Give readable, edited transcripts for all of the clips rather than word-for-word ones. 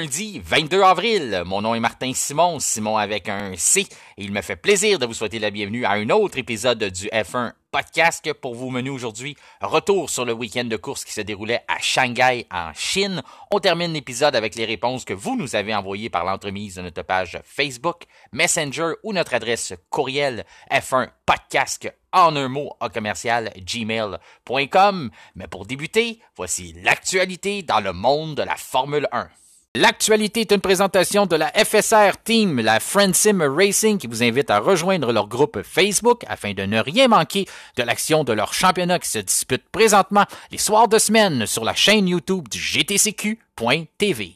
lundi 22 avril. Mon nom est Martin Simon, Simon avec un C, et il me fait plaisir de vous souhaiter la bienvenue à un autre épisode du F1 podcast pour vous mener aujourd'hui. Retour sur le week-end de course qui se déroulait à Shanghai, en Chine. On termine l'épisode avec les réponses que vous nous avez envoyées par l'entremise de notre page Facebook, Messenger ou notre adresse courriel F1podcast en un mot à commercial gmail.com. Mais pour débuter, voici l'actualité dans le monde de la Formule 1. L'actualité est une présentation de la FSR Team, la Friendsim Racing, qui vous invite à rejoindre leur groupe Facebook afin de ne rien manquer de l'action de leur championnat qui se dispute présentement les soirs de semaine sur la chaîne YouTube du GTCQ.tv.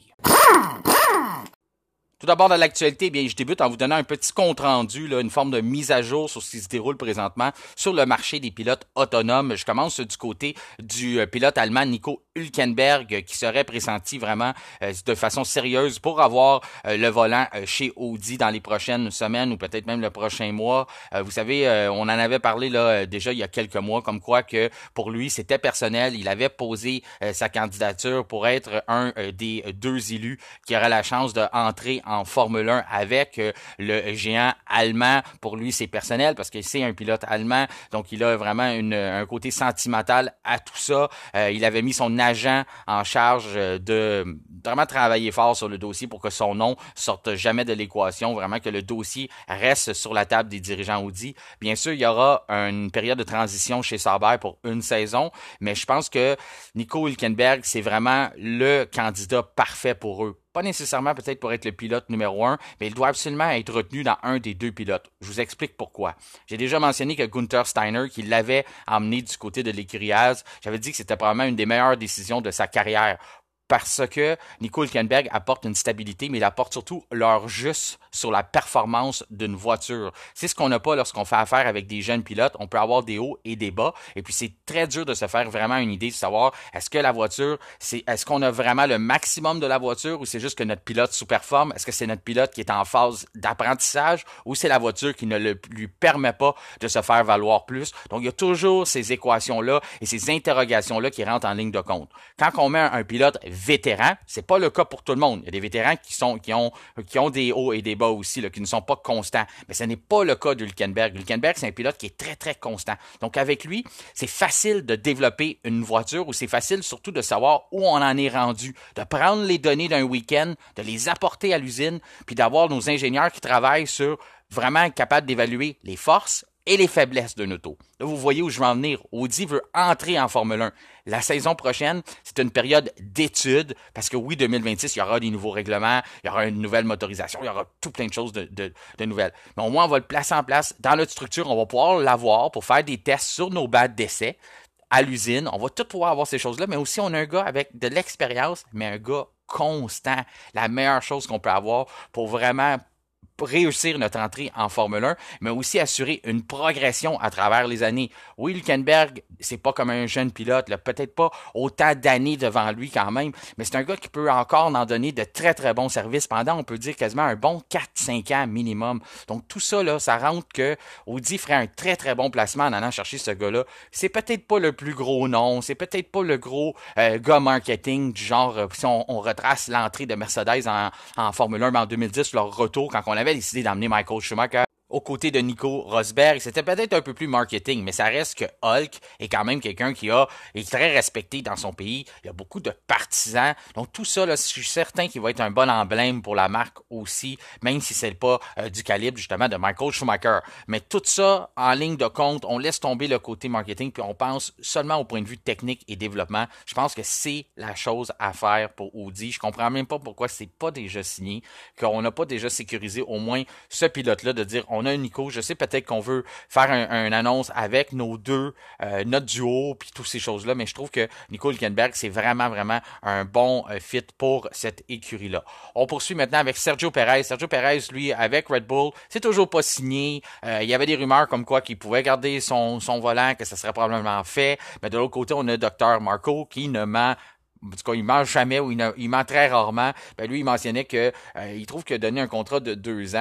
Tout d'abord, dans l'actualité, je débute en vous donnant un petit compte-rendu, une forme de mise à jour sur ce qui se déroule présentement sur le marché des pilotes autonomes. Je commence du côté du pilote allemand Nico Hülkenberg qui serait pressenti vraiment de façon sérieuse pour avoir le volant chez Audi dans les prochaines semaines ou peut-être même le prochain mois. Vous savez, on en avait parlé déjà il y a quelques mois, comme quoi que pour lui, c'était personnel. Il avait posé sa candidature pour être un des deux élus qui aurait la chance d'entrer en Formule 1 avec le géant allemand. Pour lui, c'est personnel parce que c'est un pilote allemand, donc il a vraiment un côté sentimental à tout ça. Il avait mis son agent en charge de vraiment travailler fort sur le dossier pour que son nom sorte jamais de l'équation, vraiment que le dossier reste sur la table des dirigeants Audi. Bien sûr, il y aura une période de transition chez Sauber pour une saison, mais je pense que Nico Hülkenberg, c'est vraiment le candidat parfait pour eux. Pas nécessairement peut-être pour être le pilote numéro 1, mais il doit absolument être retenu dans un des deux pilotes. Je vous explique pourquoi. J'ai déjà mentionné que Gunther Steiner, qui l'avait emmené du côté de l'écurie Haas, j'avais dit que c'était probablement une des meilleures décisions de sa carrière. Parce que Nico Hülkenberg apporte une stabilité, mais il apporte surtout l'heure juste sur la performance d'une voiture. C'est ce qu'on n'a pas lorsqu'on fait affaire avec des jeunes pilotes. On peut avoir des hauts et des bas, et puis c'est très dur de se faire vraiment une idée de savoir est-ce que la voiture, est-ce qu'on a vraiment le maximum de la voiture ou c'est juste que notre pilote sous-performe? Est-ce que c'est notre pilote qui est en phase d'apprentissage ou c'est la voiture qui ne lui permet pas de se faire valoir plus? Donc il y a toujours ces équations-là et ces interrogations-là qui rentrent en ligne de compte. Quand on met un pilote vétérans, c'est pas le cas pour tout le monde. Il y a des vétérans qui ont des hauts et des bas aussi, qui ne sont pas constants. Mais ce n'est pas le cas d'Hülkenberg. Hülkenberg, c'est un pilote qui est très, très constant. Donc, avec lui, c'est facile de développer une voiture ou c'est facile surtout de savoir où on en est rendu, de prendre les données d'un week-end, de les apporter à l'usine, puis d'avoir nos ingénieurs qui travaillent sur vraiment être capables d'évaluer les forces et les faiblesses d'un auto. Là, vous voyez où je veux en venir. Audi veut entrer en Formule 1. La saison prochaine, c'est une période d'études parce que oui, 2026, il y aura des nouveaux règlements, il y aura une nouvelle motorisation, il y aura tout plein de choses de nouvelles. Mais au moins, on va le placer en place dans notre structure. On va pouvoir l'avoir pour faire des tests sur nos bancs d'essai à l'usine. On va tout pouvoir avoir ces choses-là, mais aussi on a un gars avec de l'expérience, mais un gars constant. La meilleure chose qu'on peut avoir pour vraiment réussir notre entrée en Formule 1, mais aussi assurer une progression à travers les années. Oui, Hülkenberg, c'est pas comme un jeune pilote, peut-être pas autant d'années devant lui quand même, mais c'est un gars qui peut encore en donner de très très bons services pendant, on peut dire quasiment un bon 4-5 ans minimum. Donc tout ça, ça rentre que Audi ferait un très très bon placement en allant chercher ce gars-là. C'est peut-être pas le plus gros nom, c'est peut-être pas le gros gars marketing du genre, si on retrace l'entrée de Mercedes en Formule 1 en 2010, leur retour quand on avait décidé d'emmener Michael Schumacher aux côtés de Nico Rosberg. C'était peut-être un peu plus marketing, mais ça reste que Hulk est quand même quelqu'un qui est très respecté dans son pays. Il y a beaucoup de partisans. Donc tout ça, je suis certain qu'il va être un bon emblème pour la marque aussi, même si c'est pas du calibre justement de Michael Schumacher. Mais tout ça, en ligne de compte, on laisse tomber le côté marketing puis on pense seulement au point de vue technique et développement. Je pense que c'est la chose à faire pour Audi. Je comprends même pas pourquoi c'est pas déjà signé, qu'on n'a pas déjà sécurisé au moins ce pilote-là de dire on a un Nico, je sais peut-être qu'on veut faire une annonce avec nos deux, notre duo, puis toutes ces choses-là, mais je trouve que Nico Hülkenberg, c'est vraiment, vraiment un bon fit pour cette écurie-là. On poursuit maintenant avec Sergio Perez. Sergio Perez, lui, avec Red Bull, c'est toujours pas signé. Il y avait des rumeurs comme quoi qu'il pouvait garder son volant, que ça serait probablement fait, mais de l'autre côté, on a Dr. Marco qui ne ment en tout cas, il mange jamais ou il ment très rarement. Lui, il mentionnait que il trouve que donner un contrat de 2 ans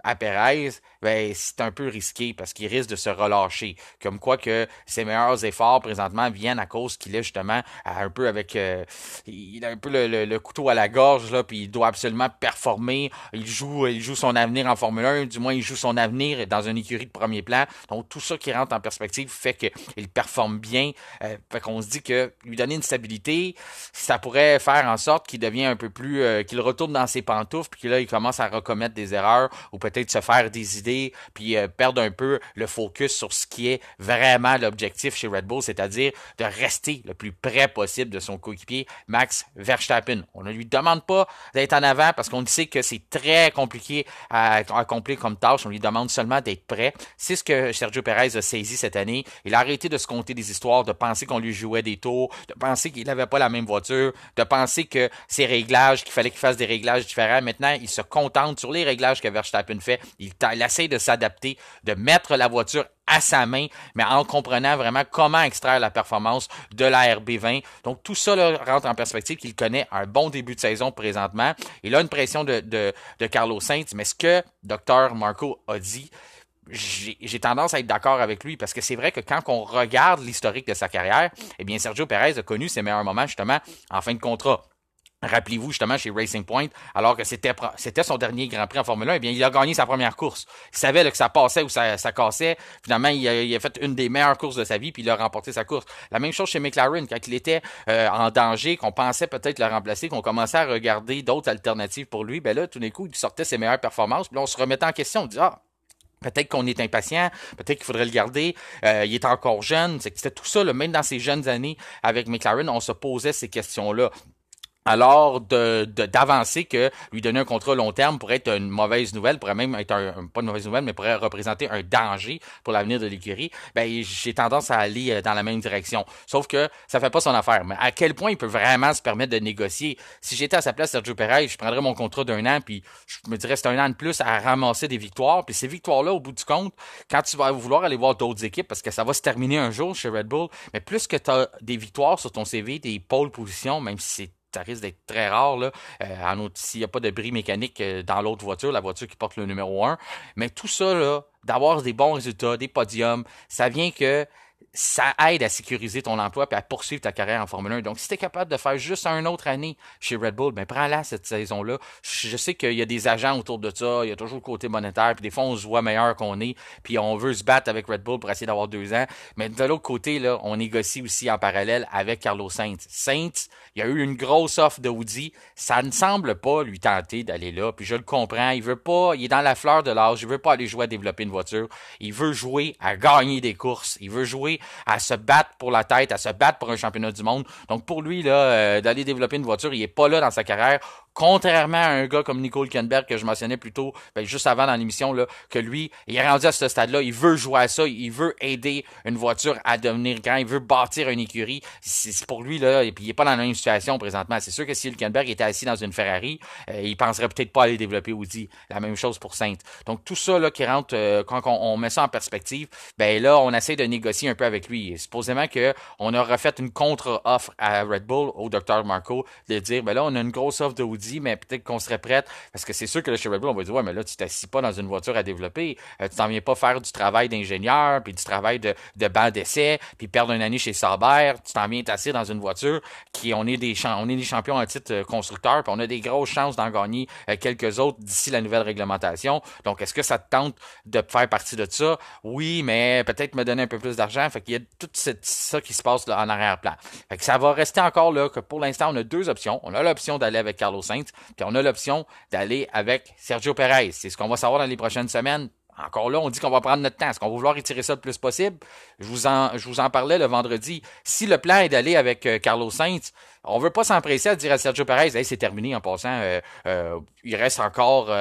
à Perez, ben, c'est un peu risqué parce qu'il risque de se relâcher. Comme quoi que ses meilleurs efforts présentement viennent à cause qu'il est justement un peu avec... il a un peu le couteau à la gorge, là, puis il doit absolument performer. Il joue son avenir en Formule 1, du moins il joue son avenir dans une écurie de premier plan. Donc tout ça qui rentre en perspective fait qu'il performe bien. Fait qu'on se dit que lui donner une stabilité, ça pourrait faire en sorte qu'il devient un peu plus... qu'il retourne dans ses pantoufles, puis que là, il commence à recommettre des erreurs ou peut-être se faire des idées, puis perdre un peu le focus sur ce qui est vraiment l'objectif chez Red Bull, c'est-à-dire de rester le plus près possible de son coéquipier Max Verstappen. On ne lui demande pas d'être en avant parce qu'on sait que c'est très compliqué à accomplir comme tâche. On lui demande seulement d'être prêt. C'est ce que Sergio Perez a saisi cette année. Il a arrêté de se compter des histoires, de penser qu'on lui jouait des tours, de penser qu'il n'avait pas la même voiture, de penser que ses réglages, qu'il fallait qu'il fasse des réglages différents. Maintenant, il se contente sur les réglages que Verstappen fait. Il essaie de s'adapter, de mettre la voiture à sa main, mais en comprenant vraiment comment extraire la performance de la RB20. Donc tout ça là, rentre en perspective qu'il connaît un bon début de saison présentement. Il a une pression de Carlos Sainz, mais ce que Dr. Marco a dit, j'ai tendance à être d'accord avec lui parce que c'est vrai que quand on regarde l'historique de sa carrière, eh bien Sergio Perez a connu ses meilleurs moments justement en fin de contrat. Rappelez-vous justement chez Racing Point, alors que c'était son dernier Grand Prix en Formule 1, eh bien il a gagné sa première course. Il savait là, que ça passait ou ça cassait. Finalement, il a fait une des meilleures courses de sa vie, puis il a remporté sa course. La même chose chez McLaren, quand il était en danger, qu'on pensait peut-être le remplacer, qu'on commençait à regarder d'autres alternatives pour lui, ben là, tout d'un coup, il sortait ses meilleures performances, puis là, on se remettait en question, on dit peut-être qu'on est impatient, peut-être qu'il faudrait le garder, il est encore jeune. C'était tout ça, là, même dans ses jeunes années avec McLaren, on se posait ces questions-là. Alors d'avancer que lui donner un contrat long terme pourrait être une mauvaise nouvelle, pourrait même être pas une mauvaise nouvelle, mais pourrait représenter un danger pour l'avenir de l'écurie, ben j'ai tendance à aller dans la même direction. Sauf que ça fait pas son affaire. Mais à quel point il peut vraiment se permettre de négocier? Si j'étais à sa place, Sergio Perez, je prendrais mon contrat d'un an, puis je me dirais c'est un an de plus à ramasser des victoires. Puis ces victoires-là, au bout du compte, quand tu vas vouloir aller voir d'autres équipes, parce que ça va se terminer un jour chez Red Bull, mais plus que tu as des victoires sur ton CV, des pole positions, même si c'est ça risque d'être très rare là, s'il n'y a pas de bris mécanique dans l'autre voiture, la voiture qui porte le numéro 1. Mais tout ça, là, d'avoir des bons résultats, des podiums, ça vient que ça aide à sécuriser ton emploi et à poursuivre ta carrière en Formule 1. Donc, si tu es capable de faire juste une autre année chez Red Bull, ben prends-la cette saison-là. Je sais qu'il y a des agents autour de ça, il y a toujours le côté monétaire, puis des fois, on se voit meilleur qu'on est, puis on veut se battre avec Red Bull pour essayer d'avoir 2 ans. Mais de l'autre côté, là, on négocie aussi en parallèle avec Carlos Sainz. Sainz, il y a eu une grosse offre de Audi. Ça ne semble pas lui tenter d'aller là, puis je le comprends. Il veut pas, il est dans la fleur de l'âge, il veut pas aller jouer à développer une voiture. Il veut jouer à gagner des courses. Il veut jouer à se battre pour la tête, à se battre pour un championnat du monde. Donc pour lui, là, d'aller développer une voiture, il est pas là dans sa carrière. Contrairement à un gars comme Nico Hülkenberg que je mentionnais plus tôt, juste avant dans l'émission, là, que lui, il est rendu à ce stade-là, il veut jouer à ça, il veut aider une voiture à devenir grand, il veut bâtir une écurie. C'est pour lui, là, et puis il est pas dans la même situation présentement. C'est sûr que si Hülkenberg était assis dans une Ferrari, il penserait peut-être pas aller développer Audi. La même chose pour Sainz. Donc tout ça là qui rentre, quand on met ça en perspective, ben là, on essaie de négocier un peu avec lui. Et supposément que on a refait une contre-offre à Red Bull, au Dr. Marco, de dire, ben là, on a une grosse offre de Audi, mais peut-être qu'on serait prête, parce que c'est sûr que là, chez Red Bull, on va dire, ouais, mais là, tu t'assis pas dans une voiture à développer, tu t'en viens pas faire du travail d'ingénieur, puis du travail de banc d'essai, puis perdre une année chez Sauber, tu t'en viens t'asseoir dans une voiture on est des champions en titre constructeur, puis on a des grosses chances d'en gagner quelques autres d'ici la nouvelle réglementation. Donc, est-ce que ça te tente de faire partie de ça? Oui, mais peut-être me donner un peu plus d'argent. Fait qu'il y a tout ça qui se passe là, en arrière-plan. Fait que ça va rester encore là que pour l'instant, on a 2 options. On a l'option d'aller avec Carlos Sainz, puis on a l'option d'aller avec Sergio Perez. C'est ce qu'on va savoir dans les prochaines semaines. Encore là, on dit qu'on va prendre notre temps. Est-ce qu'on va vouloir étirer ça le plus possible? Je vous en parlais le vendredi. Si le plan est d'aller avec Carlos Sainz, on veut pas s'empresser à dire à Sergio Perez, hey, c'est terminé en passant. Il reste encore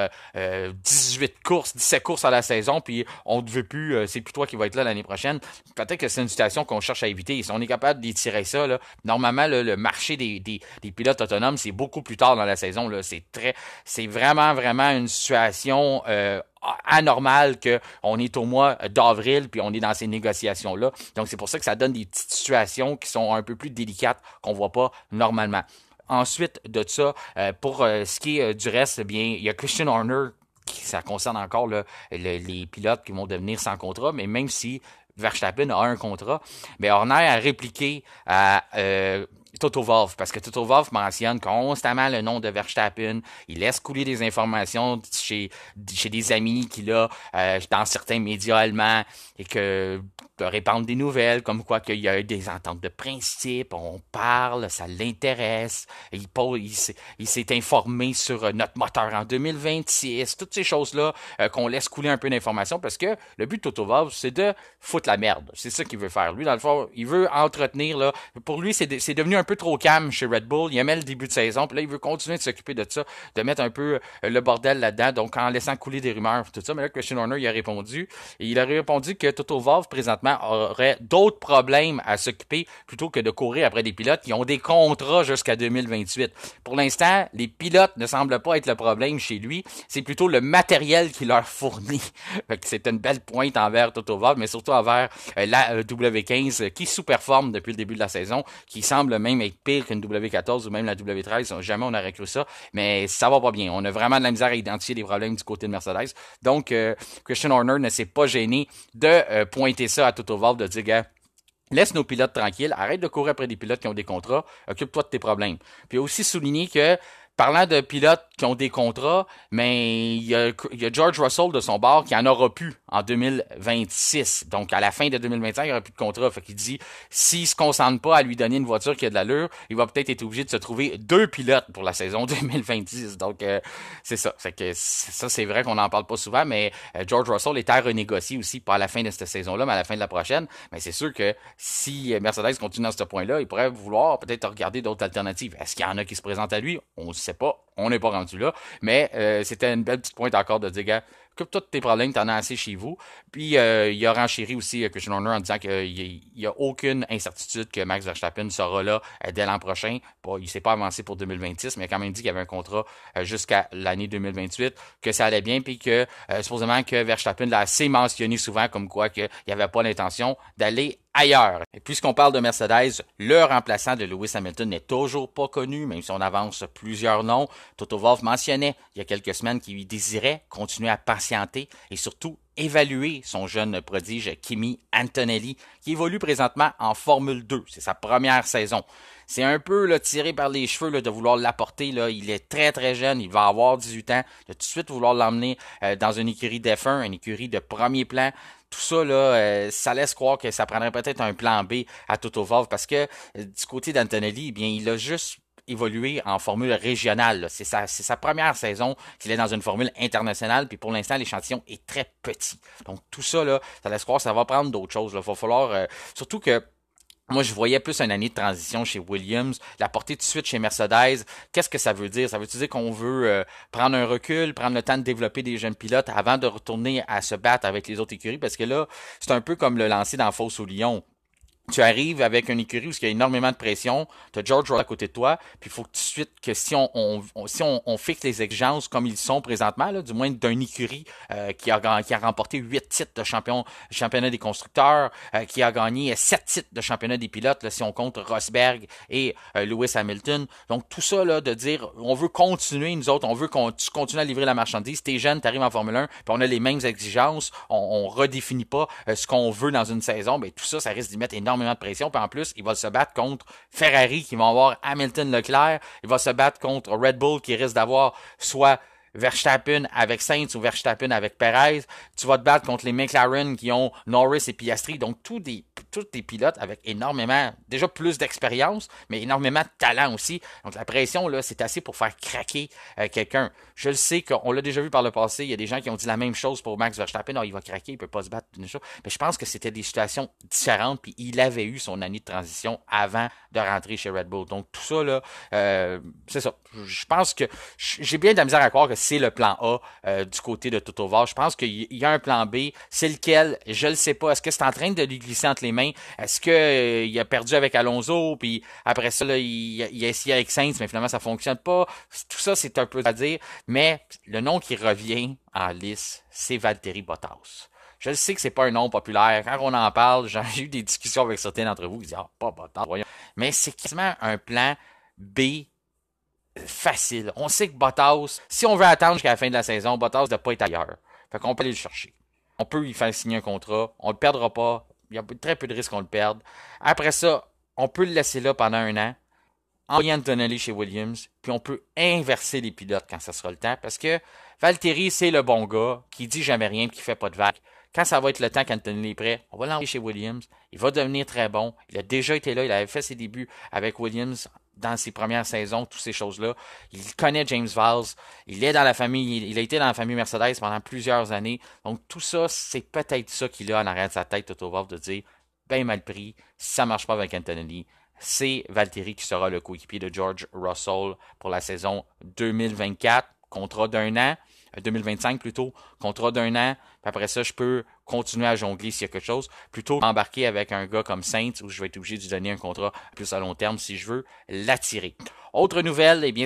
18 courses, 17 courses à la saison, puis on ne veut plus, c'est plus toi qui va être là l'année prochaine. Peut-être que c'est une situation qu'on cherche à éviter. Si on est capable d'étirer ça, là, normalement, là, le marché des pilotes autonomes, c'est beaucoup plus tard dans la saison. Là. C'est vraiment, vraiment une situation anormal qu'on est au mois d'avril puis on est dans ces négociations-là. Donc, c'est pour ça que ça donne des petites situations qui sont un peu plus délicates qu'on voit pas normalement. Ensuite de ça, pour ce qui est du reste, eh bien, il y a Christian Horner ça concerne encore là, les pilotes qui vont devenir sans contrat, mais même si Verstappen a un contrat, mais Horner a répliqué à Toto Wolff, parce que Toto Wolff mentionne constamment le nom de Verstappen, il laisse couler des informations chez des amis qu'il a dans certains médias allemands, et que de répandre des nouvelles, comme quoi qu'il y a eu des ententes de principe, on parle, ça l'intéresse, il s'est informé sur notre moteur en 2026, toutes ces choses-là qu'on laisse couler un peu d'informations, parce que le but de Toto Wolff, c'est de foutre la merde. C'est ça qu'il veut faire. Lui, dans le fond, il veut entretenir, là, pour lui, c'est devenu un peu trop calme chez Red Bull. Il aimait le début de saison, puis là, il veut continuer de s'occuper de ça, de mettre un peu le bordel là-dedans, donc en laissant couler des rumeurs, tout ça. Mais là, Christian Horner, il a répondu, et il a répondu que Toto Wolff, présentement, aurait d'autres problèmes à s'occuper plutôt que de courir après des pilotes qui ont des contrats jusqu'à 2028. Pour l'instant, les pilotes ne semblent pas être le problème chez lui, c'est plutôt le matériel qu'il leur fournit. C'est une belle pointe envers Toto Wolff, mais surtout envers la W15 qui sous-performe depuis le début de la saison, qui semble même être pire qu'une W14 ou même la W13. Jamais on aurait cru ça, mais ça va pas bien. On a vraiment de la misère à identifier des problèmes du côté de Mercedes. Donc, Christian Horner ne s'est pas gêné de pointer ça à Toto Wolff, de dire, gars, laisse nos pilotes tranquilles, arrête de courir après des pilotes qui ont des contrats, occupe-toi de tes problèmes. Puis il a aussi souligné que, parlant de pilotes qui ont des contrats, mais il y a George Russell de son bord qui en aura plus en 2026. Donc, à la fin de 2025, il n'y aura plus de contrat. Fait qu'il dit, s'il se concentre pas à lui donner une voiture qui a de l'allure, il va peut-être être obligé de se trouver 2 pilotes pour la saison 2026. Donc, c'est ça. Fait que ça, c'est vrai qu'on n'en parle pas souvent, mais George Russell est à renégocier aussi, pas à la fin de cette saison-là, mais à la fin de la prochaine. Mais c'est sûr que si Mercedes continue dans ce point-là, il pourrait vouloir peut-être regarder d'autres alternatives. Est-ce qu'il y en a qui se présentent à lui? On ne sait pas. On n'est pas rendu là. Mais c'était une belle petite pointe encore de dire, gars, occupe-toi de tes problèmes, t'en as assez chez vous. Puis il a renchéri aussi Christian Horner en disant qu'il n'y a aucune incertitude que Max Verstappen sera là dès l'an prochain. Il ne s'est pas avancé pour 2026, mais il a quand même dit qu'il y avait un contrat jusqu'à l'année 2028, que ça allait bien, puis que supposément que Verstappen l'a assez mentionné souvent comme quoi qu'il n'y avait pas l'intention d'aller ailleurs. Et puisqu'on parle de Mercedes, le remplaçant de Lewis Hamilton n'est toujours pas connu, même si on avance plusieurs noms. Toto Wolff mentionnait il y a quelques semaines qu'il désirait continuer à patienter et surtout évaluer son jeune prodige Kimi Antonelli, qui évolue présentement en Formule 2. C'est sa première saison. C'est un peu là, tiré par les cheveux là, de vouloir l'apporter. Là. Il est très très jeune, il va avoir 18 ans. De tout de suite vouloir l'emmener dans une écurie d'F1, une écurie de premier plan. Tout ça, là, ça laisse croire que ça prendrait peut-être un plan B à Toto Wolff parce que du côté d'Antonelli, eh bien, il a juste évolué en formule régionale. C'est sa première saison qu'il est dans une formule internationale, puis pour l'instant, l'échantillon est très petit. Donc tout ça, là, ça laisse croire que ça va prendre d'autres choses. Il va falloir, surtout que moi, je voyais plus une année de transition chez Williams, la portée de suite chez Mercedes. Qu'est-ce que ça veut dire? Ça veut dire qu'on veut prendre un recul, prendre le temps de développer des jeunes pilotes avant de retourner à se battre avec les autres écuries? Parce que là, c'est un peu comme le lancer dans Fosse au Lion. Tu arrives avec une écurie où il y a énormément de pression, tu as George Russell à côté de toi, puis il faut tout de suite que si on fixe les exigences comme ils sont présentement, là, du moins d'une écurie qui a remporté 8 titres de championnat des constructeurs, qui a gagné 7 titres de championnat des pilotes, là, si on compte Rosberg et Lewis Hamilton. Donc tout ça, là, de dire, on veut continuer, nous autres, on veut tu continues à livrer la marchandise, t'es jeune, t'arrives en Formule 1, puis on a les mêmes exigences, on redéfinit pas ce qu'on veut dans une saison, ben tout ça risque d'y mettre énormément de pression. Puis en plus, il va se battre contre Ferrari qui vont avoir Hamilton Leclerc. Il va se battre contre Red Bull qui risque d'avoir soit Verstappen avec Sainz ou Verstappen avec Perez. Tu vas te battre contre les McLaren qui ont Norris et Piastri. Donc, tous des pilotes avec énormément, déjà plus d'expérience, mais énormément de talent aussi. Donc, la pression, là, c'est assez pour faire craquer quelqu'un. Je le sais qu'on l'a déjà vu par le passé. Il y a des gens qui ont dit la même chose pour Max Verstappen. Oh, il va craquer, il peut pas se battre. Mais je pense que c'était des situations différentes. Puis, il avait eu son année de transition avant de rentrer chez Red Bull. Donc, tout ça, là, c'est ça. Je pense que j'ai bien de la misère à croire que c'est le plan A du côté de Toto Wolff. Je pense qu'il y a un plan B. C'est lequel? Je le sais pas. Est-ce que c'est en train de lui glisser entre les mains? Est-ce que il a perdu avec Alonso? Puis après ça, là, il a essayé avec Sainz, mais finalement, ça fonctionne pas. Tout ça, c'est un peu à dire. Mais le nom qui revient en lice, c'est Valtteri Bottas. Je sais que c'est pas un nom populaire. Quand on en parle, j'ai eu des discussions avec certains d'entre vous qui disent « Ah, pas Bottas, voyons. » Mais c'est quasiment un plan B facile. On sait que Bottas, si on veut attendre jusqu'à la fin de la saison, Bottas ne doit pas être ailleurs. Fait qu'on peut aller le chercher. On peut lui faire signer un contrat. On le perdra pas. Il y a très peu de risques qu'on le perde. Après ça, on peut le laisser là pendant un an, envoyer Antonelli chez Williams, puis on peut inverser les pilotes quand ça sera le temps, parce que Valtteri, c'est le bon gars, qui dit jamais rien, qui fait pas de vagues. Quand ça va être le temps qu'Antonelli est prêt, on va l'envoyer chez Williams. Il va devenir très bon. Il a déjà été là. Il avait fait ses débuts avec Williams dans ses premières saisons, toutes ces choses-là. Il connaît James Valls. Il est dans la famille. Il a été dans la famille Mercedes pendant plusieurs années. Donc, tout ça, c'est peut-être ça qu'il a en arrière de sa tête, Toto Wolff, de dire, ben mal pris, si ça marche pas avec Antonelli, c'est Valtteri qui sera le coéquipier de George Russell pour la saison 2024, contrat d'un an. 2025 plutôt, contrat d'un an, puis après ça, je peux continuer à jongler s'il y a quelque chose, plutôt qu'embarquer avec un gars comme Saints où je vais être obligé de lui donner un contrat plus à long terme si je veux l'attirer. Autre nouvelle, eh bien,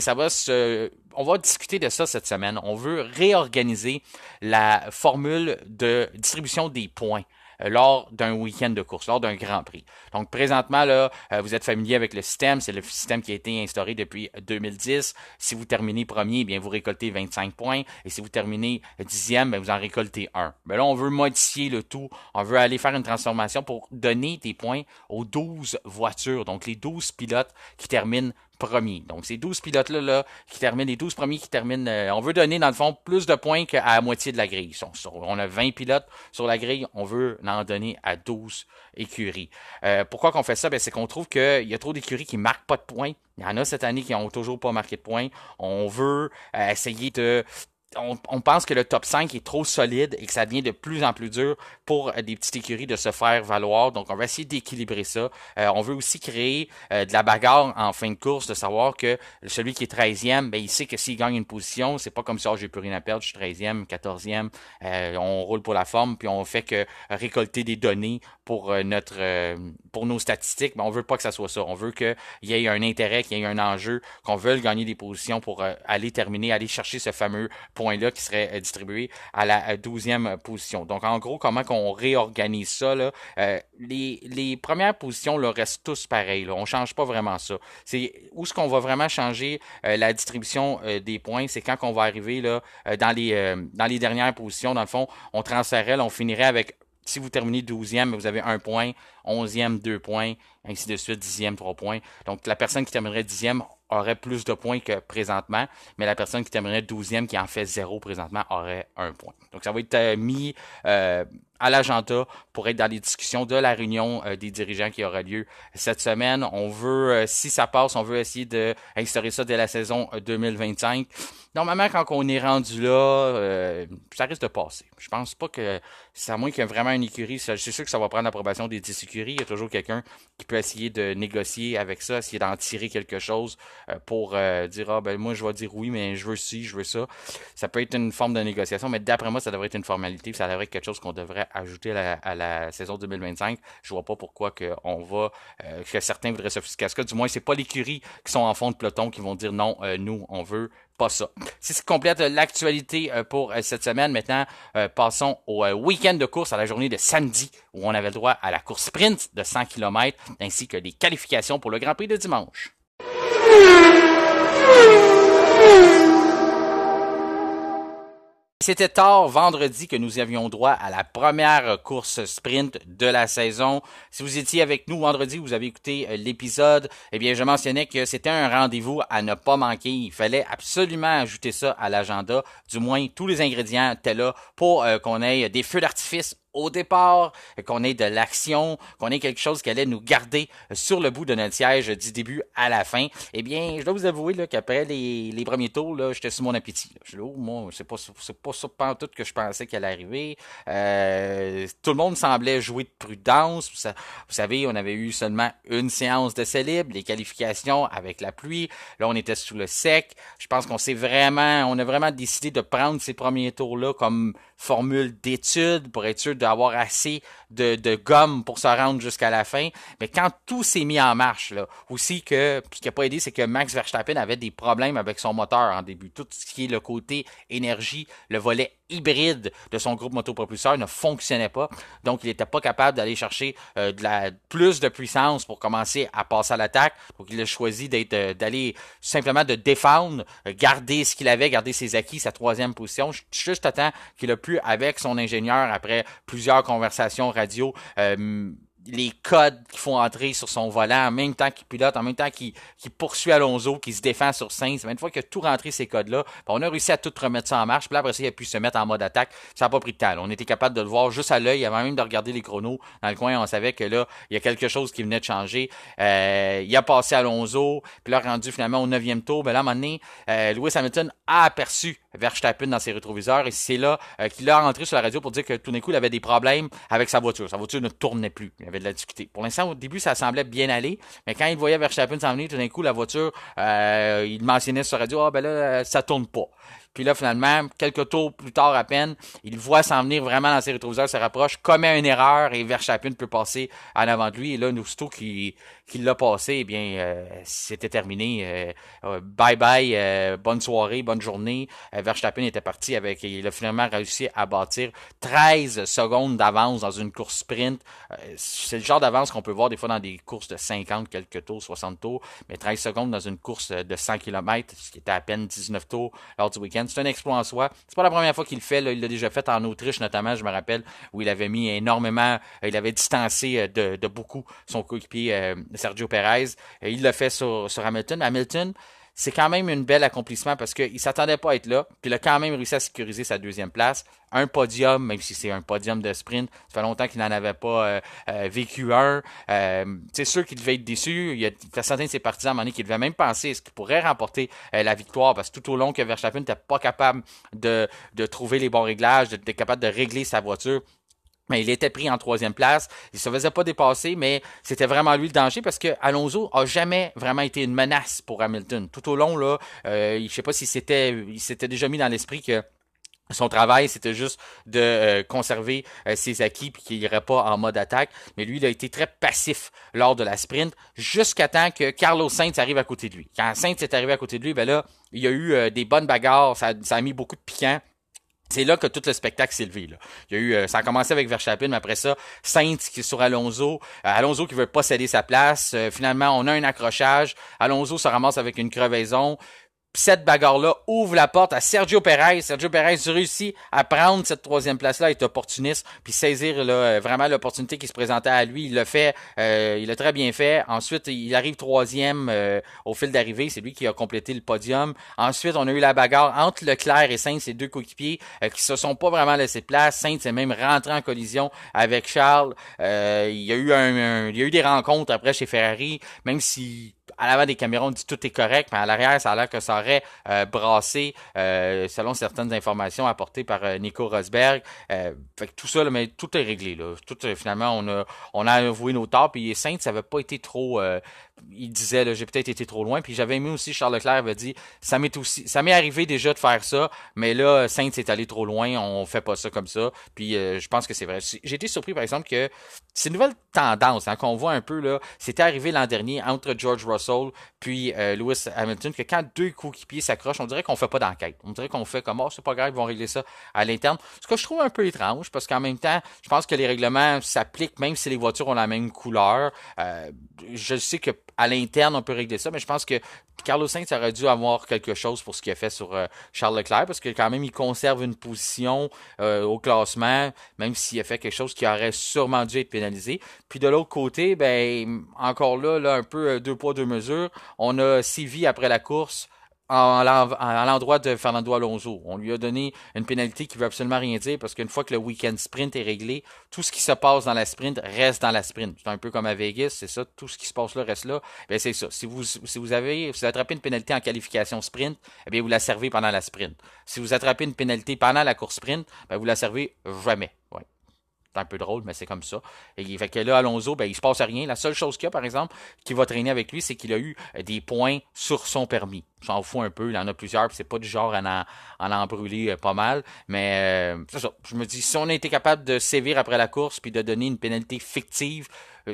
on va discuter de ça cette semaine. On veut réorganiser la formule de distribution des points lors d'un week-end de course, lors d'un Grand Prix. Donc présentement, là, vous êtes familier avec le système, c'est le système qui a été instauré depuis 2010. Si vous terminez premier, bien vous récoltez 25 points, et si vous terminez 10e, bien, vous en récoltez 1. Mais là, on veut modifier le tout, on veut aller faire une transformation pour donner des points aux 12 voitures, donc les 12 pilotes qui terminent premiers. Donc, ces 12 pilotes-là qui terminent, les 12 premiers qui terminent, on veut donner, dans le fond, plus de points qu'à la moitié de la grille. On a 20 pilotes sur la grille, on veut en donner à 12 écuries. Pourquoi qu'on fait ça? Ben, c'est qu'on trouve qu'il y a trop d'écuries qui marquent pas de points. Il y en a cette année qui n'ont toujours pas marqué de points. On veut essayer de... On pense que le top 5 est trop solide et que ça devient de plus en plus dur pour des petites écuries de se faire valoir. Donc, on va essayer d'équilibrer ça. On veut aussi créer de la bagarre en fin de course, de savoir que celui qui est 13e, ben, il sait que s'il gagne une position, c'est pas comme ça, j'ai plus rien à perdre, je suis 13e, 14e, on roule pour la forme, puis on fait que récolter des données pour pour nos statistiques, mais on veut pas que ça soit ça. On veut qu'il y ait un intérêt, qu'il y ait un enjeu, qu'on veuille gagner des positions pour aller terminer, aller chercher ce fameux point-là qui serait distribué à la 12e position. Donc, en gros, comment qu'on réorganise ça, là, les premières positions là, restent tous pareilles. Là. On change pas vraiment ça. C'est où est-ce qu'on va vraiment changer la distribution des points, c'est quand on va arriver là, dans les dernières positions. Dans le fond, on transférerait, on finirait avec si vous terminez 12e, vous avez 1 point, 11e, 2 points, ainsi de suite, 10e, 3 points. Donc, la personne qui terminerait 10e aurait plus de points que présentement, mais la personne qui terminerait 12e, qui en fait 0 présentement, aurait 1 point. Donc, ça va être mis à l'agenda pour être dans les discussions de la réunion des dirigeants qui aura lieu cette semaine. On veut, si ça passe, on veut essayer d'instaurer ça dès la saison 2025. Normalement, quand on est rendu là, ça risque de passer. Je pense pas que, c'est à moins qu'il y ait vraiment une écurie, c'est sûr que ça va prendre l'approbation des 10 écuries. Il y a toujours quelqu'un qui peut essayer de négocier avec ça, essayer d'en tirer quelque chose pour dire, ah ben moi je vais dire oui, mais je veux ci, je veux ça. Ça peut être une forme de négociation, mais d'après moi, ça devrait être une formalité, ça devrait être quelque chose qu'on devrait ajouter à la saison 2025. Je vois pas pourquoi que certains voudraient s'offusquer à ce cas. Du moins, c'est pas l'écurie qui sont en fond de peloton qui vont dire non, nous, on veut pas ça. C'est ce qui complète l'actualité pour cette semaine. Maintenant, passons au week-end de course, à la journée de samedi, où on avait le droit à la course sprint de 100 km, ainsi que les qualifications pour le Grand Prix de dimanche. C'était tard vendredi que nous avions droit à la première course sprint de la saison. Si vous étiez avec nous vendredi, vous avez écouté l'épisode, eh bien je mentionnais que c'était un rendez-vous à ne pas manquer. Il fallait absolument ajouter ça à l'agenda. Du moins, tous les ingrédients étaient là pour qu'on ait des feux d'artifice au départ, qu'on ait de l'action, qu'on ait quelque chose qui allait nous garder sur le bout de notre siège du début à la fin. Eh bien, je dois vous avouer là, qu'après les premiers tours, là, j'étais sur mon appétit. Là. Je suis là, oh, moi, c'est pas ça pantoute que je pensais qu'elle allait arriver. Tout le monde semblait jouer de prudence. Vous savez, on avait eu seulement une séance de célib, les qualifications avec la pluie. Là, on était sous le sec. Je pense qu'on a vraiment décidé de prendre ces premiers tours-là comme formule d'étude pour être sûr d'avoir assez de gomme pour se rendre jusqu'à la fin. Mais quand tout s'est mis en marche, là, aussi que ce qui n'a pas aidé, c'est que Max Verstappen avait des problèmes avec son moteur en début. Tout ce qui est le côté énergie, le volet hybride de son groupe motopropulseur ne fonctionnait pas. Donc, il n'était pas capable d'aller chercher plus de puissance pour commencer à passer à l'attaque. Donc, il a choisi d'aller simplement de défendre, garder ce qu'il avait, garder ses acquis, sa troisième position, juste à temps qu'il a pu, avec son ingénieur, après plusieurs conversations radio, les codes qu'il faut entrer sur son volant en même temps qu'il pilote, en même temps qu'il poursuit Alonso, qu'il se défend sur Sainz. Une fois qu'il a tout rentré ces codes-là, on a réussi à tout remettre ça en marche. Puis là, après ça, il a pu se mettre en mode attaque. Ça n'a pas pris de temps. On était capable de le voir juste à l'œil, avant même de regarder les chronos. Dans le coin, on savait que là, il y a quelque chose qui venait de changer. Il a passé Alonso, puis là, rendu finalement au 9e tour, ben là, à un moment donné, Lewis Hamilton a aperçu Verstappen dans ses rétroviseurs et c'est là qu'il a rentré sur la radio pour dire que tout d'un coup, il avait des problèmes avec sa voiture. Sa voiture ne tournait plus. Il avait de la difficulté. Pour l'instant, au début, ça semblait bien aller, mais quand il voyait Verstappen s'en venir, tout d'un coup, la voiture, il mentionnait sur la radio, ah ben là, ça tourne pas. Puis là, finalement, quelques tours plus tard à peine, il voit s'en venir vraiment dans ses rétroviseurs, se rapproche, commet une erreur et Verstappen peut passer en avant de lui. Et là, aussitôt qu'il l'a passé, eh bien, c'était terminé. Bye bye, bonne soirée, bonne journée. Verstappen était parti il a finalement réussi à bâtir 13 secondes d'avance dans une course sprint. C'est le genre d'avance qu'on peut voir des fois dans des courses de 50 quelques tours, 60 tours, mais 13 secondes dans une course de 100 km, ce qui était à peine 19 tours lors du week-end. C'est un exploit en soi. C'est pas la première fois qu'il le fait. Là. Il l'a déjà fait en Autriche, notamment, je me rappelle, où il avait mis énormément, il avait distancé de beaucoup son coéquipier Sergio Perez. Il l'a fait sur Hamilton. Hamilton, c'est quand même un bel accomplissement parce qu'il ne s'attendait pas à être là. Puis il a quand même réussi à sécuriser sa deuxième place. Un podium, même si c'est un podium de sprint, ça fait longtemps qu'il n'en avait pas vécu un. C'est sûr qu'il devait être déçu. Il y a certains de ses partisans à un moment donné qui devaient même penser est-ce qu'il pourrait remporter la victoire parce que tout au long que Verstappen n'était pas capable de trouver les bons réglages, d'être capable de régler sa voiture. Mais il était pris en troisième place. Il se faisait pas dépasser, mais c'était vraiment lui le danger parce que Alonso a jamais vraiment été une menace pour Hamilton. Tout au long, là, je sais pas il s'était déjà mis dans l'esprit que son travail, c'était juste de conserver ses acquis puis qu'il irait pas en mode attaque. Mais lui, il a été très passif lors de la sprint jusqu'à temps que Carlos Sainz arrive à côté de lui. Quand Sainz est arrivé à côté de lui, ben là, il y a eu des bonnes bagarres. Ça a mis beaucoup de piquant. C'est là que tout le spectacle s'est levé. Là. Il y a eu, ça a commencé avec Verstappen, mais après ça, Sainz qui est sur Alonso. Alonso qui veut pas céder sa place. Finalement, on a un accrochage. Alonso se ramasse avec une crevaison. Cette bagarre-là ouvre la porte à Sergio Perez. Sergio Perez réussit à prendre cette troisième place-là, être opportuniste, puis saisir là, vraiment l'opportunité qui se présentait à lui. Il l'a fait, il l'a très bien fait. Ensuite, il arrive troisième au fil d'arrivée. C'est lui qui a complété le podium. Ensuite, on a eu la bagarre entre Leclerc et Sainz, ces deux coéquipiers qui se sont pas vraiment laissés place. Sainz est même rentré en collision avec Charles. Il y a eu des rencontres après chez Ferrari, même si à l'avant des caméras, on dit tout est correct, mais à l'arrière, ça a l'air que ça aurait brassé, selon certaines informations apportées par Nico Rosberg. Fait que tout ça, là, mais tout est réglé. Là. Tout, finalement, on a avoué nos torts, puis Sainz, ça n'avait pas été trop... il disait, là, j'ai peut-être été trop loin, puis j'avais aimé aussi, Charles Leclerc avait dit, ça m'est arrivé déjà de faire ça, mais là, Sainz est allé trop loin, on fait pas ça comme ça, puis je pense que c'est vrai. J'ai été surpris, par exemple, que c'est une nouvelle tendance hein, qu'on voit un peu, là, c'était arrivé l'an dernier entre George Russell puis Lewis Hamilton, que quand deux coéquipiers s'accrochent, on dirait qu'on fait pas d'enquête. On dirait qu'on fait comme, oh, c'est pas grave, ils vont régler ça à l'interne. Ce que je trouve un peu étrange, parce qu'en même temps, je pense que les règlements s'appliquent même si les voitures ont la même couleur. Je sais que à l'interne, on peut régler ça, mais je pense que Carlos Sainz aurait dû avoir quelque chose pour ce qu'il a fait sur Charles Leclerc, parce que quand même, il conserve une position au classement, même s'il a fait quelque chose qui aurait sûrement dû être pénalisé. Puis de l'autre côté, ben encore là un peu deux poids, deux mesures. On a sévi après la course à l'endroit de Fernando Alonso. On lui a donné une pénalité qui veut absolument rien dire parce qu'une fois que le week-end sprint est réglé, tout ce qui se passe dans la sprint reste dans la sprint. C'est un peu comme à Vegas, c'est ça, tout ce qui se passe là reste là. Ben c'est ça. Si vous attrapez une pénalité en qualification sprint, eh bien vous la servez pendant la sprint. Si vous attrapez une pénalité pendant la course sprint, ben vous la servez jamais. Ouais. C'est un peu drôle, mais c'est comme ça. Et fait que là, Alonso, ben, il se passe rien. La seule chose qu'il y a, par exemple, qui va traîner avec lui, c'est qu'il a eu des points sur son permis. J'en fous un peu, il en a plusieurs, puis c'est pas du genre à en brûler pas mal. Mais c'est ça. Je me dis, si on a été capable de sévir après la course, puis de donner une pénalité fictive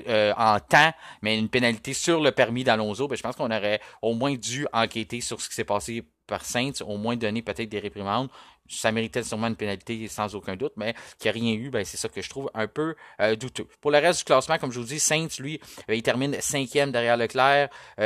en temps, mais une pénalité sur le permis d'Alonso, ben, je pense qu'on aurait au moins dû enquêter sur ce qui s'est passé par Sainz, au moins donner peut-être des réprimandes. Ça méritait sûrement une pénalité sans aucun doute, mais qu'il n'y a rien eu, ben c'est ça que je trouve un peu douteux. Pour le reste du classement, comme je vous dis, Sainz, lui, il termine 5e derrière Leclerc.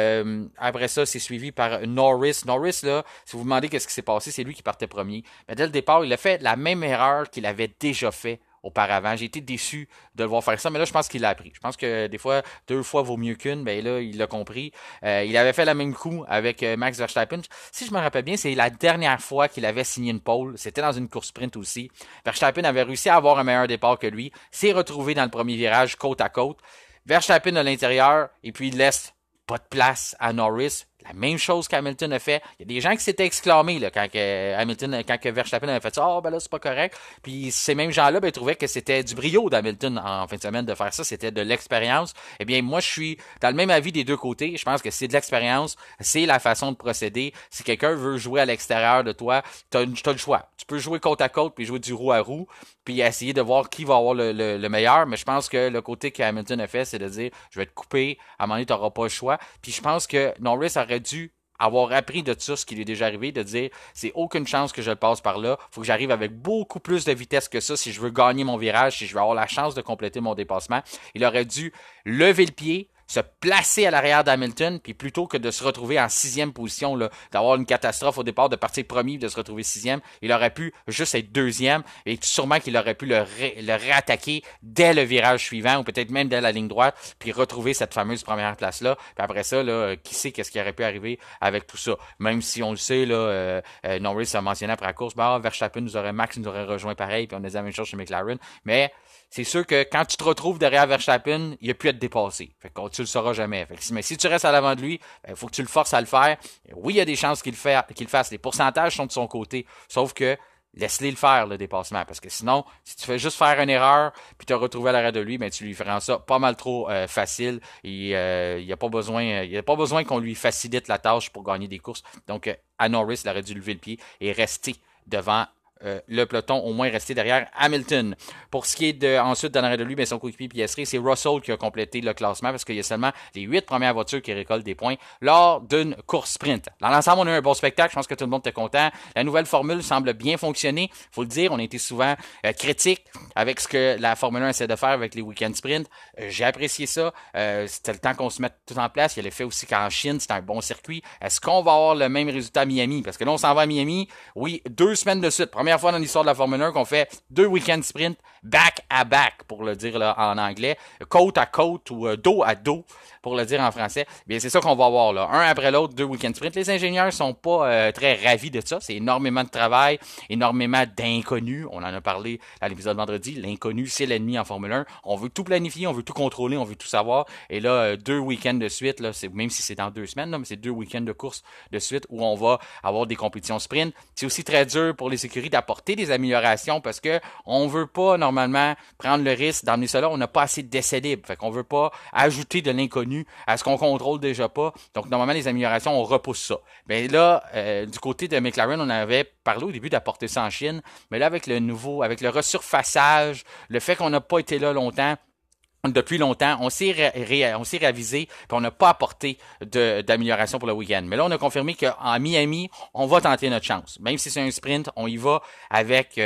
Après ça, c'est suivi par Norris. Norris, là, si vous vous demandez qu'est-ce qui s'est passé, c'est lui qui partait premier. Mais dès le départ, il a fait la même erreur qu'il avait déjà fait auparavant. J'ai été déçu de le voir faire ça, mais là, je pense qu'il l'a appris. Je pense que des fois, 2 fois vaut mieux qu'une. Ben là, il l'a compris. Il avait fait le même coup avec Max Verstappen. Si je me rappelle bien, c'est la dernière fois qu'il avait signé une pole. C'était dans une course sprint aussi. Verstappen avait réussi à avoir un meilleur départ que lui. S'est retrouvé dans le premier virage côte à côte. Verstappen à l'intérieur et puis il laisse pas de place à Norris. La même chose qu'Hamilton a fait. Il y a des gens qui s'étaient exclamés là, quand Verstappen avait fait ça. Oh, ben là, c'est pas correct. Puis ces mêmes gens-là ben, trouvaient que c'était du brio d'Hamilton en fin de semaine de faire ça. C'était de l'expérience. Eh bien, moi, je suis dans le même avis des deux côtés. Je pense que c'est de l'expérience. C'est la façon de procéder. Si quelqu'un veut jouer à l'extérieur de toi, t'as le choix. Tu peux jouer côte à côte puis jouer du roue à roue puis essayer de voir qui va avoir le meilleur. Mais je pense que le côté que Hamilton a fait, c'est de dire, je vais te couper. À un moment donné, t'auras pas le choix. Puis je pense que Norris aurait dû avoir appris de ça ce qui lui est déjà arrivé, de dire c'est aucune chance que je le passe par là, faut que j'arrive avec beaucoup plus de vitesse que ça si je veux gagner mon virage, si je veux avoir la chance de compléter mon dépassement. Il aurait dû lever le pied, se placer à l'arrière d'Hamilton, puis plutôt que de se retrouver en 6e position, là, d'avoir une catastrophe au départ, de partir premier, de se retrouver 6e, il aurait pu juste être 2e, et sûrement qu'il aurait pu le réattaquer dès le virage suivant, ou peut-être même dès la ligne droite, puis retrouver cette fameuse première place-là. Puis après ça, là, qui sait qu'est-ce qui aurait pu arriver avec tout ça. Même si on le sait, là, Norris a mentionné après la course, Verstappen Max nous aurait rejoint pareil, puis on a dit la même chose chez McLaren, mais c'est sûr que quand tu te retrouves derrière Verstappen, il n'y a plus à te dépasser. Fait que tu le sauras jamais. Mais si tu restes à l'avant de lui, il faut que tu le forces à le faire. Oui, il y a des chances qu'il le fasse. Les pourcentages sont de son côté. Sauf que laisse-les le faire, le dépassement. Parce que sinon, si tu fais juste faire une erreur puis te retrouver à l'arrière de lui, ben tu lui feras ça pas mal trop facile. Et il n'y a pas besoin qu'on lui facilite la tâche pour gagner des courses. Donc, à Norris, il aurait dû lever le pied et rester devant le peloton, au moins rester derrière Hamilton. Pour ce qui est ensuite d'en arrière de lui, ben, son coéquipier Piastri, c'est Russell qui a complété le classement parce qu'il y a seulement les 8 premières voitures qui récoltent des points lors d'une course sprint. Dans l'ensemble, on a eu un bon spectacle. Je pense que tout le monde était content. La nouvelle formule semble bien fonctionner. Faut le dire, on a été souvent critique avec ce que la Formule 1 essaie de faire avec les week-end sprint. J'ai apprécié ça. C'était le temps qu'on se mette tout en place. Il y a l'effet aussi qu'en Chine, c'était un bon circuit. Est-ce qu'on va avoir le même résultat à Miami? Parce que là, on s'en va à Miami. Oui, 2 semaines de suite. Première fois dans l'histoire de la Formule 1 qu'on fait 2 week-end sprint back-à-back, pour le dire là, en anglais, côte à côte ou dos à dos, pour le dire en français. Bien, c'est ça qu'on va avoir là. Un après l'autre, 2 week-end sprint. Les ingénieurs sont pas très ravis de ça. C'est énormément de travail, énormément d'inconnus. On en a parlé à l'épisode vendredi. L'inconnu, c'est l'ennemi en Formule 1. On veut tout planifier, on veut tout contrôler, on veut tout savoir. Et là, 2 week-ends de suite, là, même si c'est dans 2 semaines, là, mais c'est 2 week-ends de course de suite où on va avoir des compétitions sprint. C'est aussi très dur pour les écuries d'apporter des améliorations parce que on veut pas normalement prendre le risque d'emmener ça là. On n'a pas assez d'essais libres. Fait qu'on veut pas ajouter de l'inconnu à ce qu'on contrôle déjà pas. Donc, normalement, les améliorations, on repousse ça. Mais là, du côté de McLaren, on avait parlé au début d'apporter ça en Chine. Mais là, avec le resurfaçage, le fait qu'on n'a pas été là longtemps, depuis longtemps, on s'est réavisé, puis on n'a pas apporté d'amélioration pour le week-end. Mais là, on a confirmé qu'en Miami, on va tenter notre chance. Même si c'est un sprint, on y va avec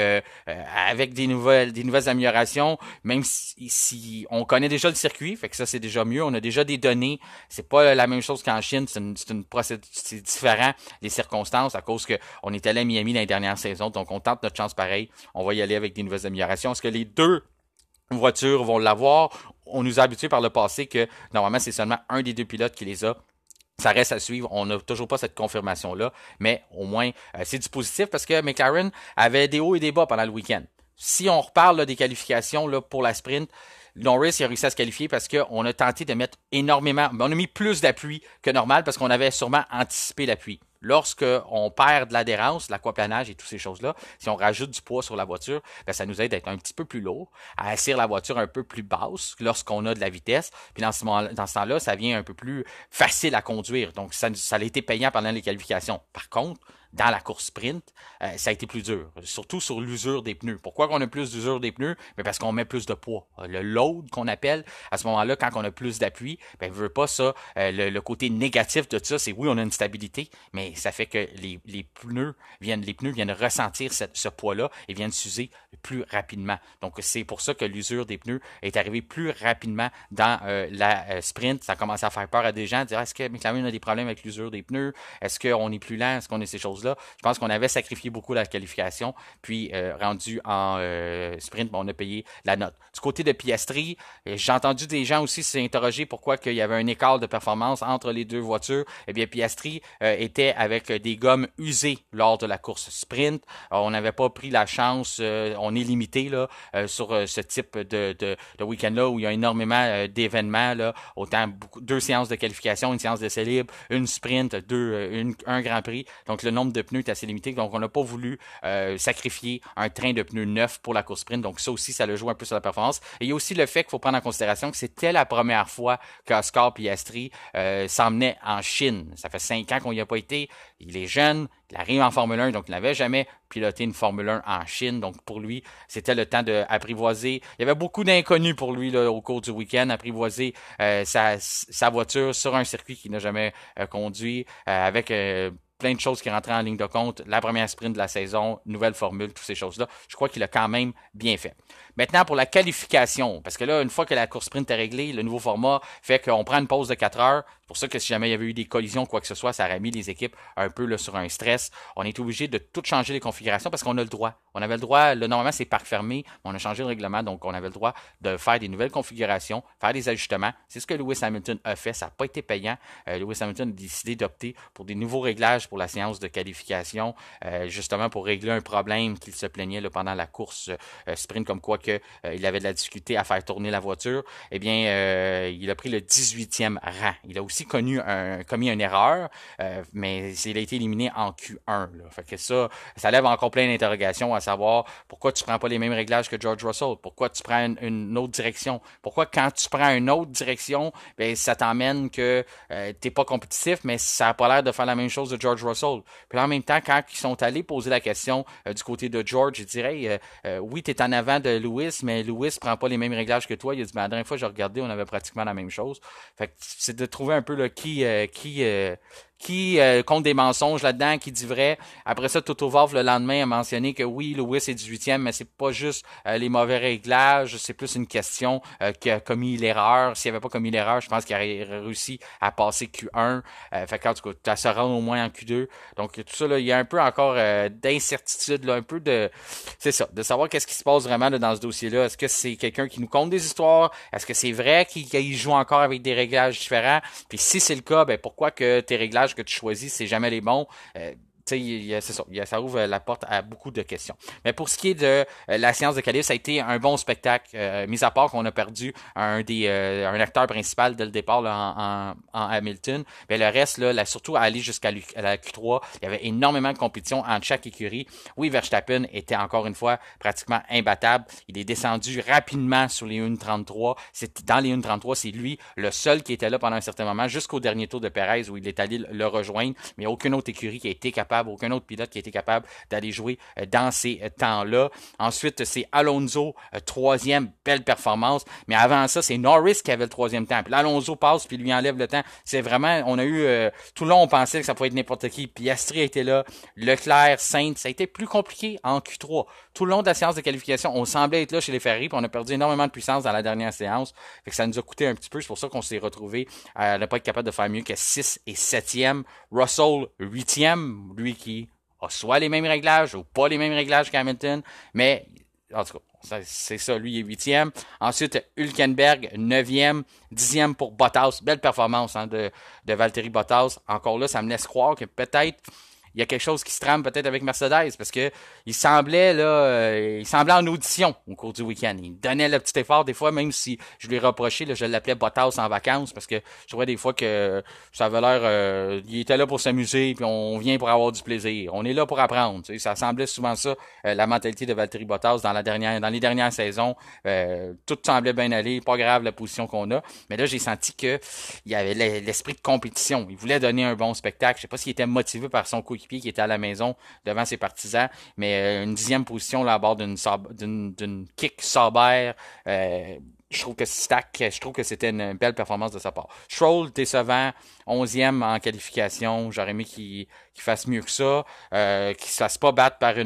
des nouvelles améliorations, même si on connaît déjà le circuit, fait que ça c'est déjà mieux, on a déjà des données. C'est pas la même chose qu'en Chine, c'est différent les circonstances à cause que on est allé à Miami dans les dernières saisons, donc on tente notre chance pareil. On va y aller avec des nouvelles améliorations. Est-ce que les deux voitures vont l'avoir? On nous a habitués par le passé que normalement c'est seulement un des 2 pilotes qui les a. Ça reste à suivre. On n'a toujours pas cette confirmation-là, mais au moins c'est du positif parce que McLaren avait des hauts et des bas pendant le week-end. Si on reparle là, des qualifications là, pour la sprint, Norris a réussi à se qualifier parce qu'on a tenté de mettre énormément, on a mis plus d'appui que normal parce qu'on avait sûrement anticipé l'appui. lorsque on perd de l'adhérence, l'aquaplanage et toutes ces choses-là, si on rajoute du poids sur la voiture, ben, ça nous aide à être un petit peu plus lourd, à assurer la voiture un peu plus basse lorsqu'on a de la vitesse. Puis dans ce temps-là, ça vient un peu plus facile à conduire. Donc, ça a été payant pendant les qualifications. Par contre, dans la course sprint, ça a été plus dur, surtout sur l'usure des pneus. Pourquoi qu'on a plus d'usure des pneus? Ben parce qu'on met plus de poids. Le load qu'on appelle, à ce moment-là, quand on a plus d'appui, ben veut pas ça. Le côté négatif de ça, c'est oui, on a une stabilité, mais ça fait que les pneus viennent ressentir ce poids-là et viennent s'user plus rapidement. Donc, c'est pour ça que l'usure des pneus est arrivée plus rapidement dans la sprint. Ça a commencé à faire peur à des gens, dire est-ce que McLaren a des problèmes avec l'usure des pneus? Est-ce qu'on est plus lent? Est-ce qu'on a ces choses-là? Je pense qu'on avait sacrifié beaucoup la qualification, puis rendu en sprint, on a payé la note. Du côté de Piastri, j'ai entendu des gens aussi s'interroger pourquoi il y avait un écart de performance entre les deux voitures. Eh bien, Piastri était avec des gommes usées lors de la course sprint. On n'avait pas pris la chance, on est limité là sur ce type de week-end-là où il y a énormément d'événements, là, autant deux séances de qualification, une séance d'essai libre, une sprint, un Grand Prix. Donc, le nombre de pneus est assez limité. Donc, on n'a pas voulu sacrifier un train de pneus neuf pour la course sprint. Donc, ça aussi, ça le joue un peu sur la performance. Et il y a aussi le fait qu'il faut prendre en considération que c'était la première fois qu'Oscar Piastri s'emmenait en Chine. Ça fait 5 ans qu'on n'y a pas été. Il est jeune, il arrive en Formule 1, donc il n'avait jamais piloté une Formule 1 en Chine. Donc, pour lui, c'était le temps d'apprivoiser. Il y avait beaucoup d'inconnus pour lui là, au cours du week-end, apprivoiser sa voiture sur un circuit qu'il n'a jamais conduit, avec plein de choses qui rentraient en ligne de compte. La première sprint de la saison, nouvelle formule, toutes ces choses-là. Je crois qu'il a quand même bien fait. Maintenant, pour la qualification, parce que là, une fois que la course sprint est réglée, le nouveau format fait qu'on prend une pause de 4 heures. C'est pour ça que si jamais il y avait eu des collisions, quoi que ce soit, ça aurait mis les équipes un peu là, sur un stress. On est obligé de tout changer les configurations parce qu'on a le droit. On avait le droit, là, normalement c'est parc fermé, mais on a changé le règlement, donc on avait le droit de faire des nouvelles configurations, faire des ajustements. C'est ce que Lewis Hamilton a fait, ça n'a pas été payant. Lewis Hamilton a décidé d'opter pour des nouveaux réglages pour la séance de qualification, justement pour régler un problème qu'il se plaignait là, pendant la course sprint, comme quoi que il avait de la difficulté à faire tourner la voiture. Eh bien, il a pris le 18e rang. Il a aussi commis une erreur, mais il a été éliminé en Q1. Là. Fait que ça lève encore plein d'interrogations à savoir pourquoi tu prends pas les mêmes réglages que George Russell, pourquoi tu prends une autre direction, pourquoi quand tu prends une autre direction, ben ça t'emmène que t'es pas compétitif, mais ça a pas l'air de faire la même chose de George Russell. Puis en même temps, quand ils sont allés poser la question du côté de George, je dirais oui, t'es en avant de Lewis, mais Lewis prend pas les mêmes réglages que toi. Il a dit, ben, la dernière fois que j'ai regardé, on avait pratiquement la même chose. Fait que c'est de trouver un peu là, qui compte des mensonges là-dedans, qui dit vrai. Après ça, Toto Wolff, le lendemain, a mentionné que oui, Lewis est 18e, mais c'est pas juste les mauvais réglages, c'est plus une question qu'il a commis l'erreur. S'il avait pas commis l'erreur, je pense qu'il aurait réussi à passer Q1. Fait qu'en tout cas, ça se rend au moins en Q2. Donc, tout ça, là, il y a un peu encore d'incertitude, là, un peu de... C'est ça, de savoir qu'est-ce qui se passe vraiment là, dans ce dossier-là. Est-ce que c'est quelqu'un qui nous conte des histoires? Est-ce que c'est vrai qu'il joue encore avec des réglages différents? Puis si c'est le cas, ben pourquoi que tes réglages que tu choisis, c'est jamais les bons? C'est ça, ça ouvre la porte à beaucoup de questions. Mais pour ce qui est de la séance de qualif, ça a été un bon spectacle, mis à part qu'on a perdu un acteur principal dès le départ là, en Hamilton. Mais le reste, là, surtout à aller jusqu'à la Q3, il y avait énormément de compétition entre chaque écurie. Oui, Verstappen était encore une fois pratiquement imbattable. Il est descendu rapidement sur les 1.33. Dans les 1.33, c'est lui le seul qui était là pendant un certain moment, jusqu'au dernier tour de Perez où il est allé le rejoindre. Mais il n'y a aucune autre écurie qui a été capable, aucun autre pilote qui a été capable d'aller jouer dans ces temps-là. Ensuite, c'est Alonso, troisième, belle performance. Mais avant ça, c'est Norris qui avait le troisième temps. Puis là, Alonso passe, puis lui enlève le temps. C'est vraiment, on a eu, tout le long, on pensait que ça pouvait être n'importe qui. Piastri était là, Leclerc, Sainz, ça a été plus compliqué en Q3. Tout le long de la séance de qualification, on semblait être là chez les Ferrari, puis on a perdu énormément de puissance dans la dernière séance. Fait que ça nous a coûté un petit peu. C'est pour ça qu'on s'est retrouvé à ne pas être capable de faire mieux que 6 et 7e. Russell, 8e, lui qui a soit les mêmes réglages ou pas les mêmes réglages qu'Hamilton, mais en tout cas, c'est ça, lui il est 8e. Ensuite, Hülkenberg, 9e, 10e pour Bottas. Belle performance de Valtteri Bottas. Encore là, ça me laisse croire que peut-être il y a quelque chose qui se trame peut-être avec Mercedes parce que il semblait là, il semblait en audition au cours du week-end. Il donnait le petit effort des fois, même si je lui reprochais, là, je l'appelais Bottas en vacances parce que je trouvais des fois que ça avait l'air, il était là pour s'amuser puis on vient pour avoir du plaisir. On est là pour apprendre. Tu sais, ça semblait souvent ça, la mentalité de Valtteri Bottas dans les dernières saisons. Tout semblait bien aller, pas grave la position qu'on a. Mais là, j'ai senti que il y avait l'esprit de compétition. Il voulait donner un bon spectacle. Je sais pas s'il était motivé par son coéquipier qui était à la maison devant ses partisans, mais une 10e position là à bord d'une kick Sauber. Je trouve que c'était une belle performance de sa part. Stroll, décevant, 11e en qualification. J'aurais aimé qu'il fasse mieux que ça, qu'il se fasse pas battre par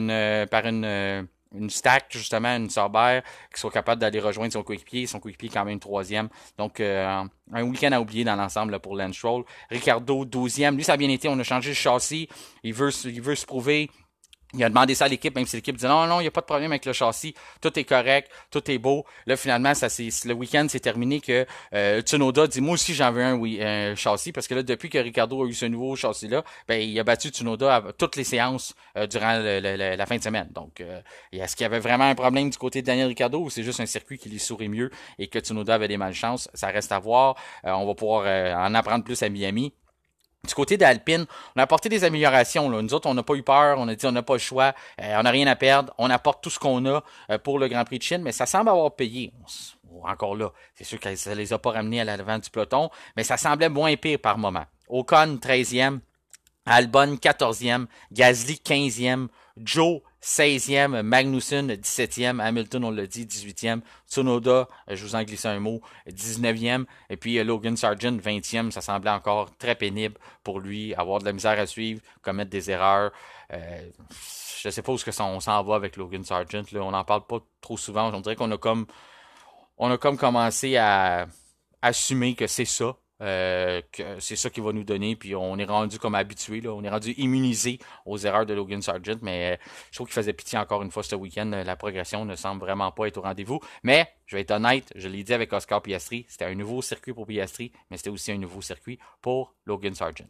une stack, justement, une Sauber, qui soit capable d'aller rejoindre son coéquipier. Son coéquipier est quand même 3e. Donc, un week-end à oublier dans l'ensemble là, pour Lance Stroll. Ricardo, 12e. Lui, ça a bien été. On a changé le châssis. Il veut se prouver. Il a demandé ça à l'équipe, même si l'équipe disait non, il n'y a pas de problème avec le châssis, tout est correct, tout est beau. Là, finalement, le week-end s'est terminé que Tsunoda dit moi aussi j'en veux un châssis, parce que là, depuis que Ricardo a eu ce nouveau châssis-là, ben il a battu Tsunoda à toutes les séances durant la fin de semaine. Donc, est-ce qu'il y avait vraiment un problème du côté de Daniel Ricciardo ou c'est juste un circuit qui lui sourit mieux et que Tsunoda avait des malchances? Ça reste à voir. On va pouvoir en apprendre plus à Miami. Du côté d'Alpine, on a apporté des améliorations. Là. Nous autres, on n'a pas eu peur. On a dit on n'a pas le choix. On n'a rien à perdre. On apporte tout ce qu'on a pour le Grand Prix de Chine, mais ça semble avoir payé. Encore là, c'est sûr que ça les a pas ramenés à l'avant du peloton, mais ça semblait moins pire par moment. Ocon, 13e. Albon, 14e. Gasly, 15e. Joe, 16e. Magnussen, 17e. Hamilton, on l'a dit, 18e. Tsunoda, je vous en glisse un mot, 19e. Et puis Logan Sargent, 20e. Ça semblait encore très pénible pour lui, avoir de la misère à suivre, commettre des erreurs. Je ne sais pas où on s'en va avec Logan Sargent. Là. On n'en parle pas trop souvent. On dirait qu'on a comme commencé à assumer que c'est ça. Que c'est ça qu'il va nous donner, puis on est rendu comme habitué, là, on est rendu immunisé aux erreurs de Logan Sargent, mais je trouve qu'il faisait pitié encore une fois ce week-end. La progression ne semble vraiment pas être au rendez-vous, mais je vais être honnête, je l'ai dit avec Oscar Piastri, c'était un nouveau circuit pour Piastri, mais c'était aussi un nouveau circuit pour Logan Sargent.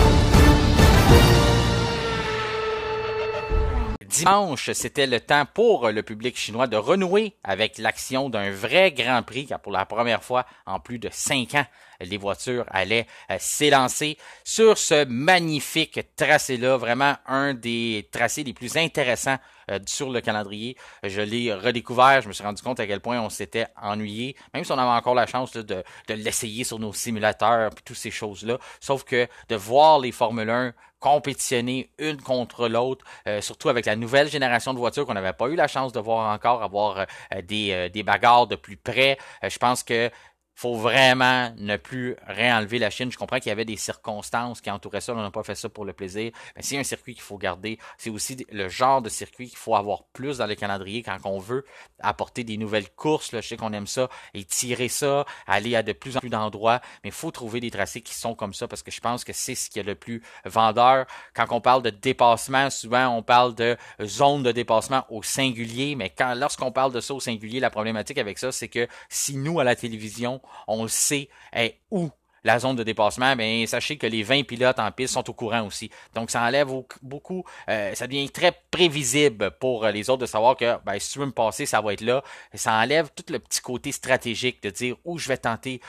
Dimanche, c'était le temps pour le public chinois de renouer avec l'action d'un vrai Grand Prix, car pour la première fois en plus de 5 ans, les voitures allaient s'élancer sur ce magnifique tracé-là, vraiment un des tracés les plus intéressants sur le calendrier. Je l'ai redécouvert, je me suis rendu compte à quel point on s'était ennuyé, même si on avait encore la chance là, de l'essayer sur nos simulateurs et toutes ces choses-là, sauf que de voir les Formule 1 compétitionner une contre l'autre, surtout avec la nouvelle génération de voitures qu'on n'avait pas eu la chance de voir encore, avoir des bagarres de plus près. Je pense que faut vraiment ne plus réenlever la Chine. Je comprends qu'il y avait des circonstances qui entouraient ça. On n'a pas fait ça pour le plaisir. Mais c'est un circuit qu'il faut garder. C'est aussi le genre de circuit qu'il faut avoir plus dans le calendrier quand on veut apporter des nouvelles courses. Là, je sais qu'on aime ça et tirer ça, aller à de plus en plus d'endroits. Mais il faut trouver des tracés qui sont comme ça parce que je pense que c'est ce qui est le plus vendeur. Quand on parle de dépassement, souvent on parle de zone de dépassement au singulier. Mais lorsqu'on parle de ça au singulier, la problématique avec ça, c'est que si nous, à la télévision, on le sait où la zone de dépassement, bien, sachez que les 20 pilotes en piste sont au courant aussi. Donc, ça enlève beaucoup, ça devient très prévisible pour les autres de savoir que, ben, si tu veux me passer, ça va être là. Ça enlève tout le petit côté stratégique de dire où je vais tenter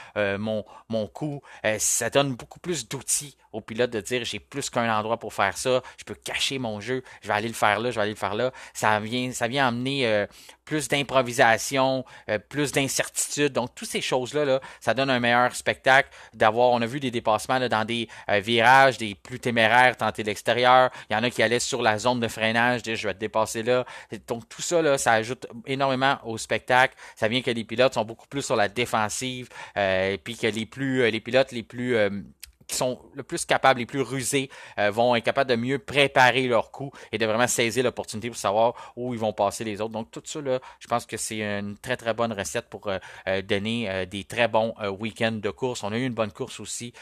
mon coup. Ça donne beaucoup plus d'outils aux pilotes de dire j'ai plus qu'un endroit pour faire ça, je peux cacher mon jeu, je vais aller le faire là, je vais aller le faire là. Ça vient amener plus d'improvisation, plus d'incertitude. Donc, toutes ces choses-là, là, ça donne un meilleur spectacle. On a vu des dépassements là, dans des virages, des plus téméraires, tenter l'extérieur. Il y en a qui allaient sur la zone de freinage, dire je vais te dépasser là. Donc, tout ça, là, ça ajoute énormément au spectacle. Ça vient que les pilotes sont beaucoup plus sur la défensive, puis que les pilotes les plus qui sont le plus capables, les plus rusés, vont être capables de mieux préparer leur coup et de vraiment saisir l'opportunité pour savoir où ils vont passer les autres. Donc tout ça, là, je pense que c'est une très très bonne recette pour donner des très bons week-ends de course. On a eu une bonne course aussi,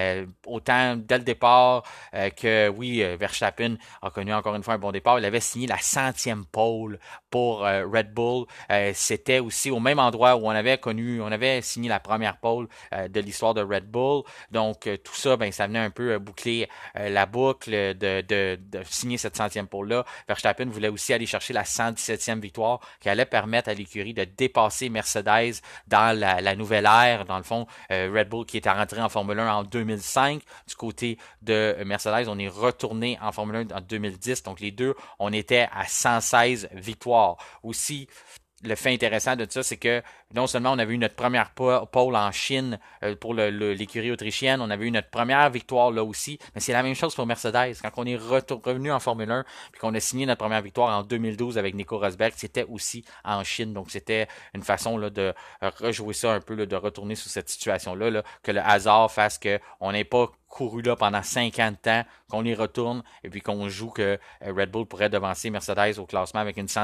autant dès le départ que oui, Verstappen a connu encore une fois un bon départ. Il avait signé la 100e pole pour Red Bull. C'était aussi au même endroit où on avait signé la première pole de l'histoire de Red Bull. Donc tout ça ça, ben, ça venait un peu boucler la boucle de signer cette centième pole-là. Verstappen voulait aussi aller chercher la 117e victoire qui allait permettre à l'écurie de dépasser Mercedes dans la nouvelle ère. Dans le fond, Red Bull qui était rentré en Formule 1 en 2005. Du côté de Mercedes, on est retourné en Formule 1 en 2010. Donc les deux, on était à 116 victoires. Aussi, le fait intéressant de ça, c'est que non seulement on avait eu notre première pole en Chine pour l'écurie autrichienne, on avait eu notre première victoire là aussi, mais c'est la même chose pour Mercedes. Quand on est revenu en Formule 1 puis qu'on a signé notre première victoire en 2012 avec Nico Rosberg, c'était aussi en Chine. Donc c'était une façon là, de rejouer ça un peu, là, de retourner sur cette situation-là, là, que le hasard fasse qu'on n'ait pas couru là pendant 50 de temps, qu'on y retourne et puis qu'on joue que Red Bull pourrait devancer Mercedes au classement avec une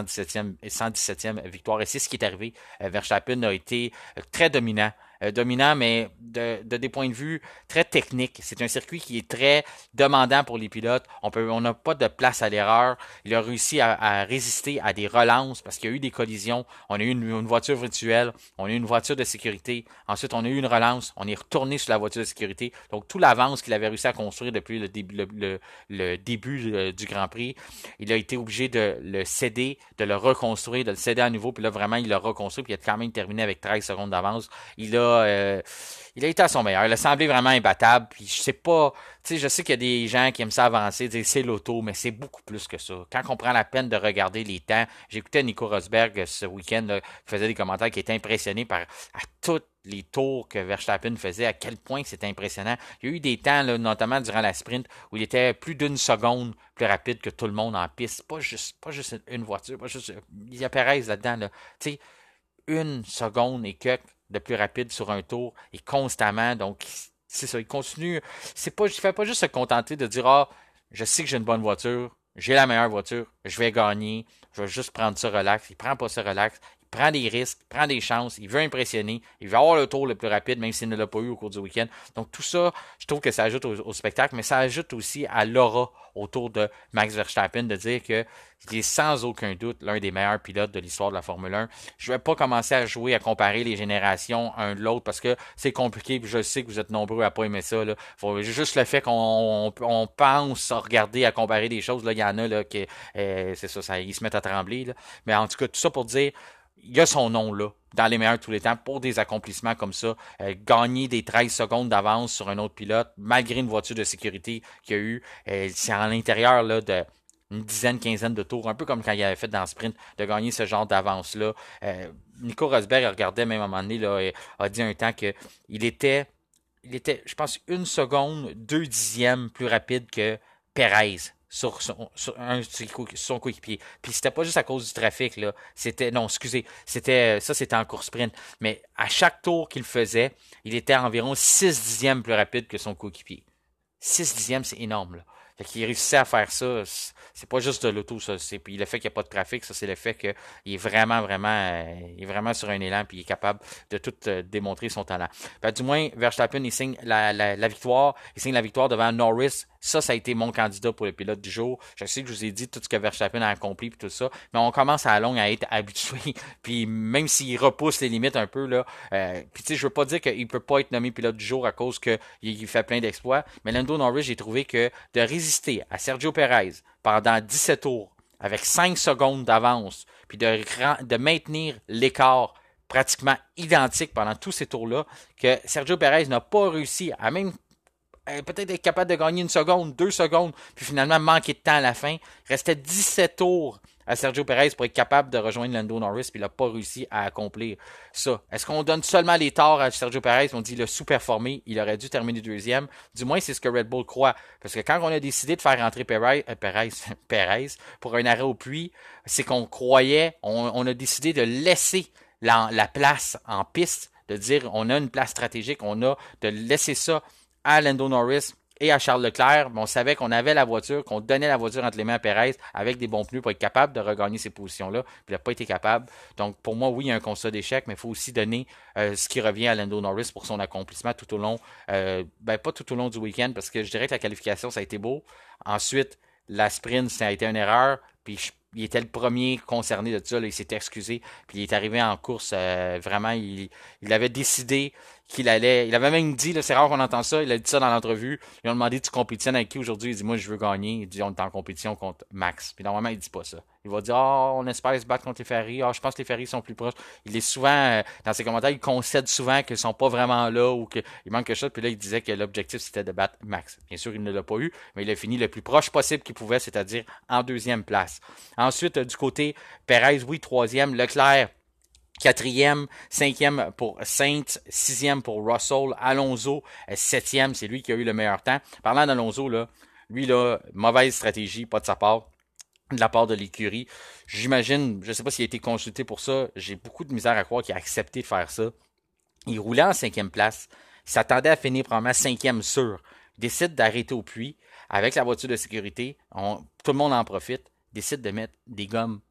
117e victoire. Et c'est ce qui est arrivé. Verstappen a été très dominant. Dominant, mais de des points de vue très techniques. C'est un circuit qui est très demandant pour les pilotes. On n'a pas de place à l'erreur. Il a réussi à résister à des relances parce qu'il y a eu des collisions. On a eu une voiture virtuelle. On a eu une voiture de sécurité. Ensuite, on a eu une relance. On est retourné sur la voiture de sécurité. Donc, tout l'avance qu'il avait réussi à construire depuis le début du Grand Prix, il a été obligé de le céder, de le reconstruire, de le céder à nouveau. Puis là, vraiment, il l'a reconstruit. Puis il a quand même terminé avec 13 secondes d'avance. Il a été à son meilleur. Il a semblé vraiment imbattable. Puis je sais pas, tu sais, je sais qu'il y a des gens qui aiment ça avancer, dire c'est l'auto, mais c'est beaucoup plus que ça. Quand on prend la peine de regarder les temps, j'écoutais Nico Rosberg ce week-end, là, qui faisait des commentaires qui étaient impressionnés par à toutes les tours que Verstappen faisait, à quel point c'était impressionnant. Il y a eu des temps, là, notamment durant la sprint, où il était plus d'une seconde plus rapide que tout le monde en piste. Pas juste une voiture, pas juste. Il y a Perez là-dedans, là. Tu sais, une seconde et quelques de plus rapide sur un tour et constamment. Donc, c'est ça. Il continue. Il fait pas juste se contenter de dire je sais que j'ai une bonne voiture, j'ai la meilleure voiture, je vais gagner, je vais juste prendre ça relax. Il prend pas ça relax. Il prend des risques, il prend des chances, il veut impressionner, il veut avoir le tour le plus rapide, même s'il ne l'a pas eu au cours du week-end. Donc tout ça, je trouve que ça ajoute au spectacle, mais ça ajoute aussi à l'aura autour de Max Verstappen de dire que il est sans aucun doute l'un des meilleurs pilotes de l'histoire de la Formule 1. Je ne vais pas commencer à jouer, à comparer les générations un de l'autre parce que c'est compliqué. Puis je sais que vous êtes nombreux à pas aimer ça. Là. Juste le fait qu'on pense à regarder, à comparer des choses, là, il y en a là, qui c'est ça, ils se mettent à trembler. Là. Mais en tout cas, tout ça pour dire il y a son nom là, dans les meilleurs de tous les temps, pour des accomplissements comme ça. Gagner des 13 secondes d'avance sur un autre pilote, malgré une voiture de sécurité qu'il y a eu. C'est à l'intérieur là, de une dizaine, quinzaine de tours, un peu comme quand il avait fait dans le sprint, de gagner ce genre d'avance-là. Nico Rosberg regardait même à un moment donné, là, a dit un temps que il était, je pense, une seconde, 2 dixièmes plus rapide que Perez sur son coéquipier. Puis c'était pas juste à cause du trafic, là. Non, excusez, c'était en course sprint. Mais à chaque tour qu'il faisait, il était environ 6 dixièmes plus rapide que son coéquipier. 6 dixièmes, c'est énorme, là. Fait qu'il réussissait à faire ça. C'est pas juste de l'auto, ça. Puis le fait qu'il n'y a pas de trafic, ça, c'est le fait qu'il est il est vraiment sur un élan, puis il est capable de tout démontrer son talent. Du moins, Verstappen, il signe la victoire. Il signe la victoire devant Norris. Ça a été mon candidat pour le pilote du jour. Je sais que je vous ai dit tout ce que Verstappen a accompli puis tout ça, mais on commence à la longue à être habitué. Puis même s'il repousse les limites un peu, là, puis tu sais, je veux pas dire qu'il peut pas être nommé pilote du jour à cause qu'il fait plein d'exploits, mais Lando Norris, j'ai trouvé que de résister à Sergio Perez pendant 17 tours, avec 5 secondes d'avance, puis de maintenir l'écart pratiquement identique pendant tous ces tours-là, que Sergio Perez n'a pas réussi à même peut-être être capable de gagner 1 seconde, 2 secondes, puis finalement manquer de temps à la fin. Il restait 17 tours à Sergio Perez pour être capable de rejoindre Lando Norris, puis il n'a pas réussi à accomplir ça. Est-ce qu'on donne seulement les torts à Sergio Perez? On dit qu'il a sous-performé, il aurait dû terminer deuxième. Du moins, c'est ce que Red Bull croit. Parce que quand on a décidé de faire rentrer Perez pour un arrêt au puits, c'est qu'on croyait, on a décidé de laisser la place en piste, de dire on a une place stratégique, on a de laisser ça à Lando Norris et à Charles Leclerc. On savait qu'on avait la voiture, qu'on donnait la voiture entre les mains à Perez avec des bons pneus pour être capable de regagner ces positions-là. Puis il n'a pas été capable. Donc pour moi, oui, il y a un constat d'échec, mais il faut aussi donner ce qui revient à Lando Norris pour son accomplissement tout au long, pas tout au long du week-end, parce que je dirais que la qualification, ça a été beau. Ensuite, la sprint, ça a été une erreur. Puis il était le premier concerné de ça. Là, il s'est excusé. Puis il est arrivé en course. Vraiment, il avait décidé qu'il allait. Il avait même dit, là, c'est rare qu'on entend ça, il a dit ça dans l'entrevue. Ils ont demandé tu compétitionnes avec qui aujourd'hui? Il dit moi je veux gagner. Il dit on est en compétition contre Max. Puis normalement il dit pas ça. Il va dire on espère se battre contre les Ferrari. Je pense que les Ferrari sont plus proches. Il est souvent dans ses commentaires, il concède souvent qu'ils sont pas vraiment là ou qu'il manque quelque chose. Puis là il disait que l'objectif c'était de battre Max. Bien sûr il ne l'a pas eu, mais il a fini le plus proche possible qu'il pouvait, c'est-à-dire en deuxième place. Ensuite du côté Perez, oui, troisième. Leclerc, quatrième, cinquième pour Sainz, sixième pour Russell, Alonso, septième, c'est lui qui a eu le meilleur temps. Parlant d'Alonso, là, lui, là, mauvaise stratégie, pas de sa part, de la part de l'écurie. J'imagine, je sais pas s'il a été consulté pour ça, j'ai beaucoup de misère à croire qu'il a accepté de faire ça. Il roulait en cinquième place, s'attendait à finir probablement cinquième sûr. Il décide d'arrêter au puits avec la voiture de sécurité, tout le monde en profite, décide de mettre des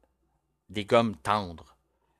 gommes tendres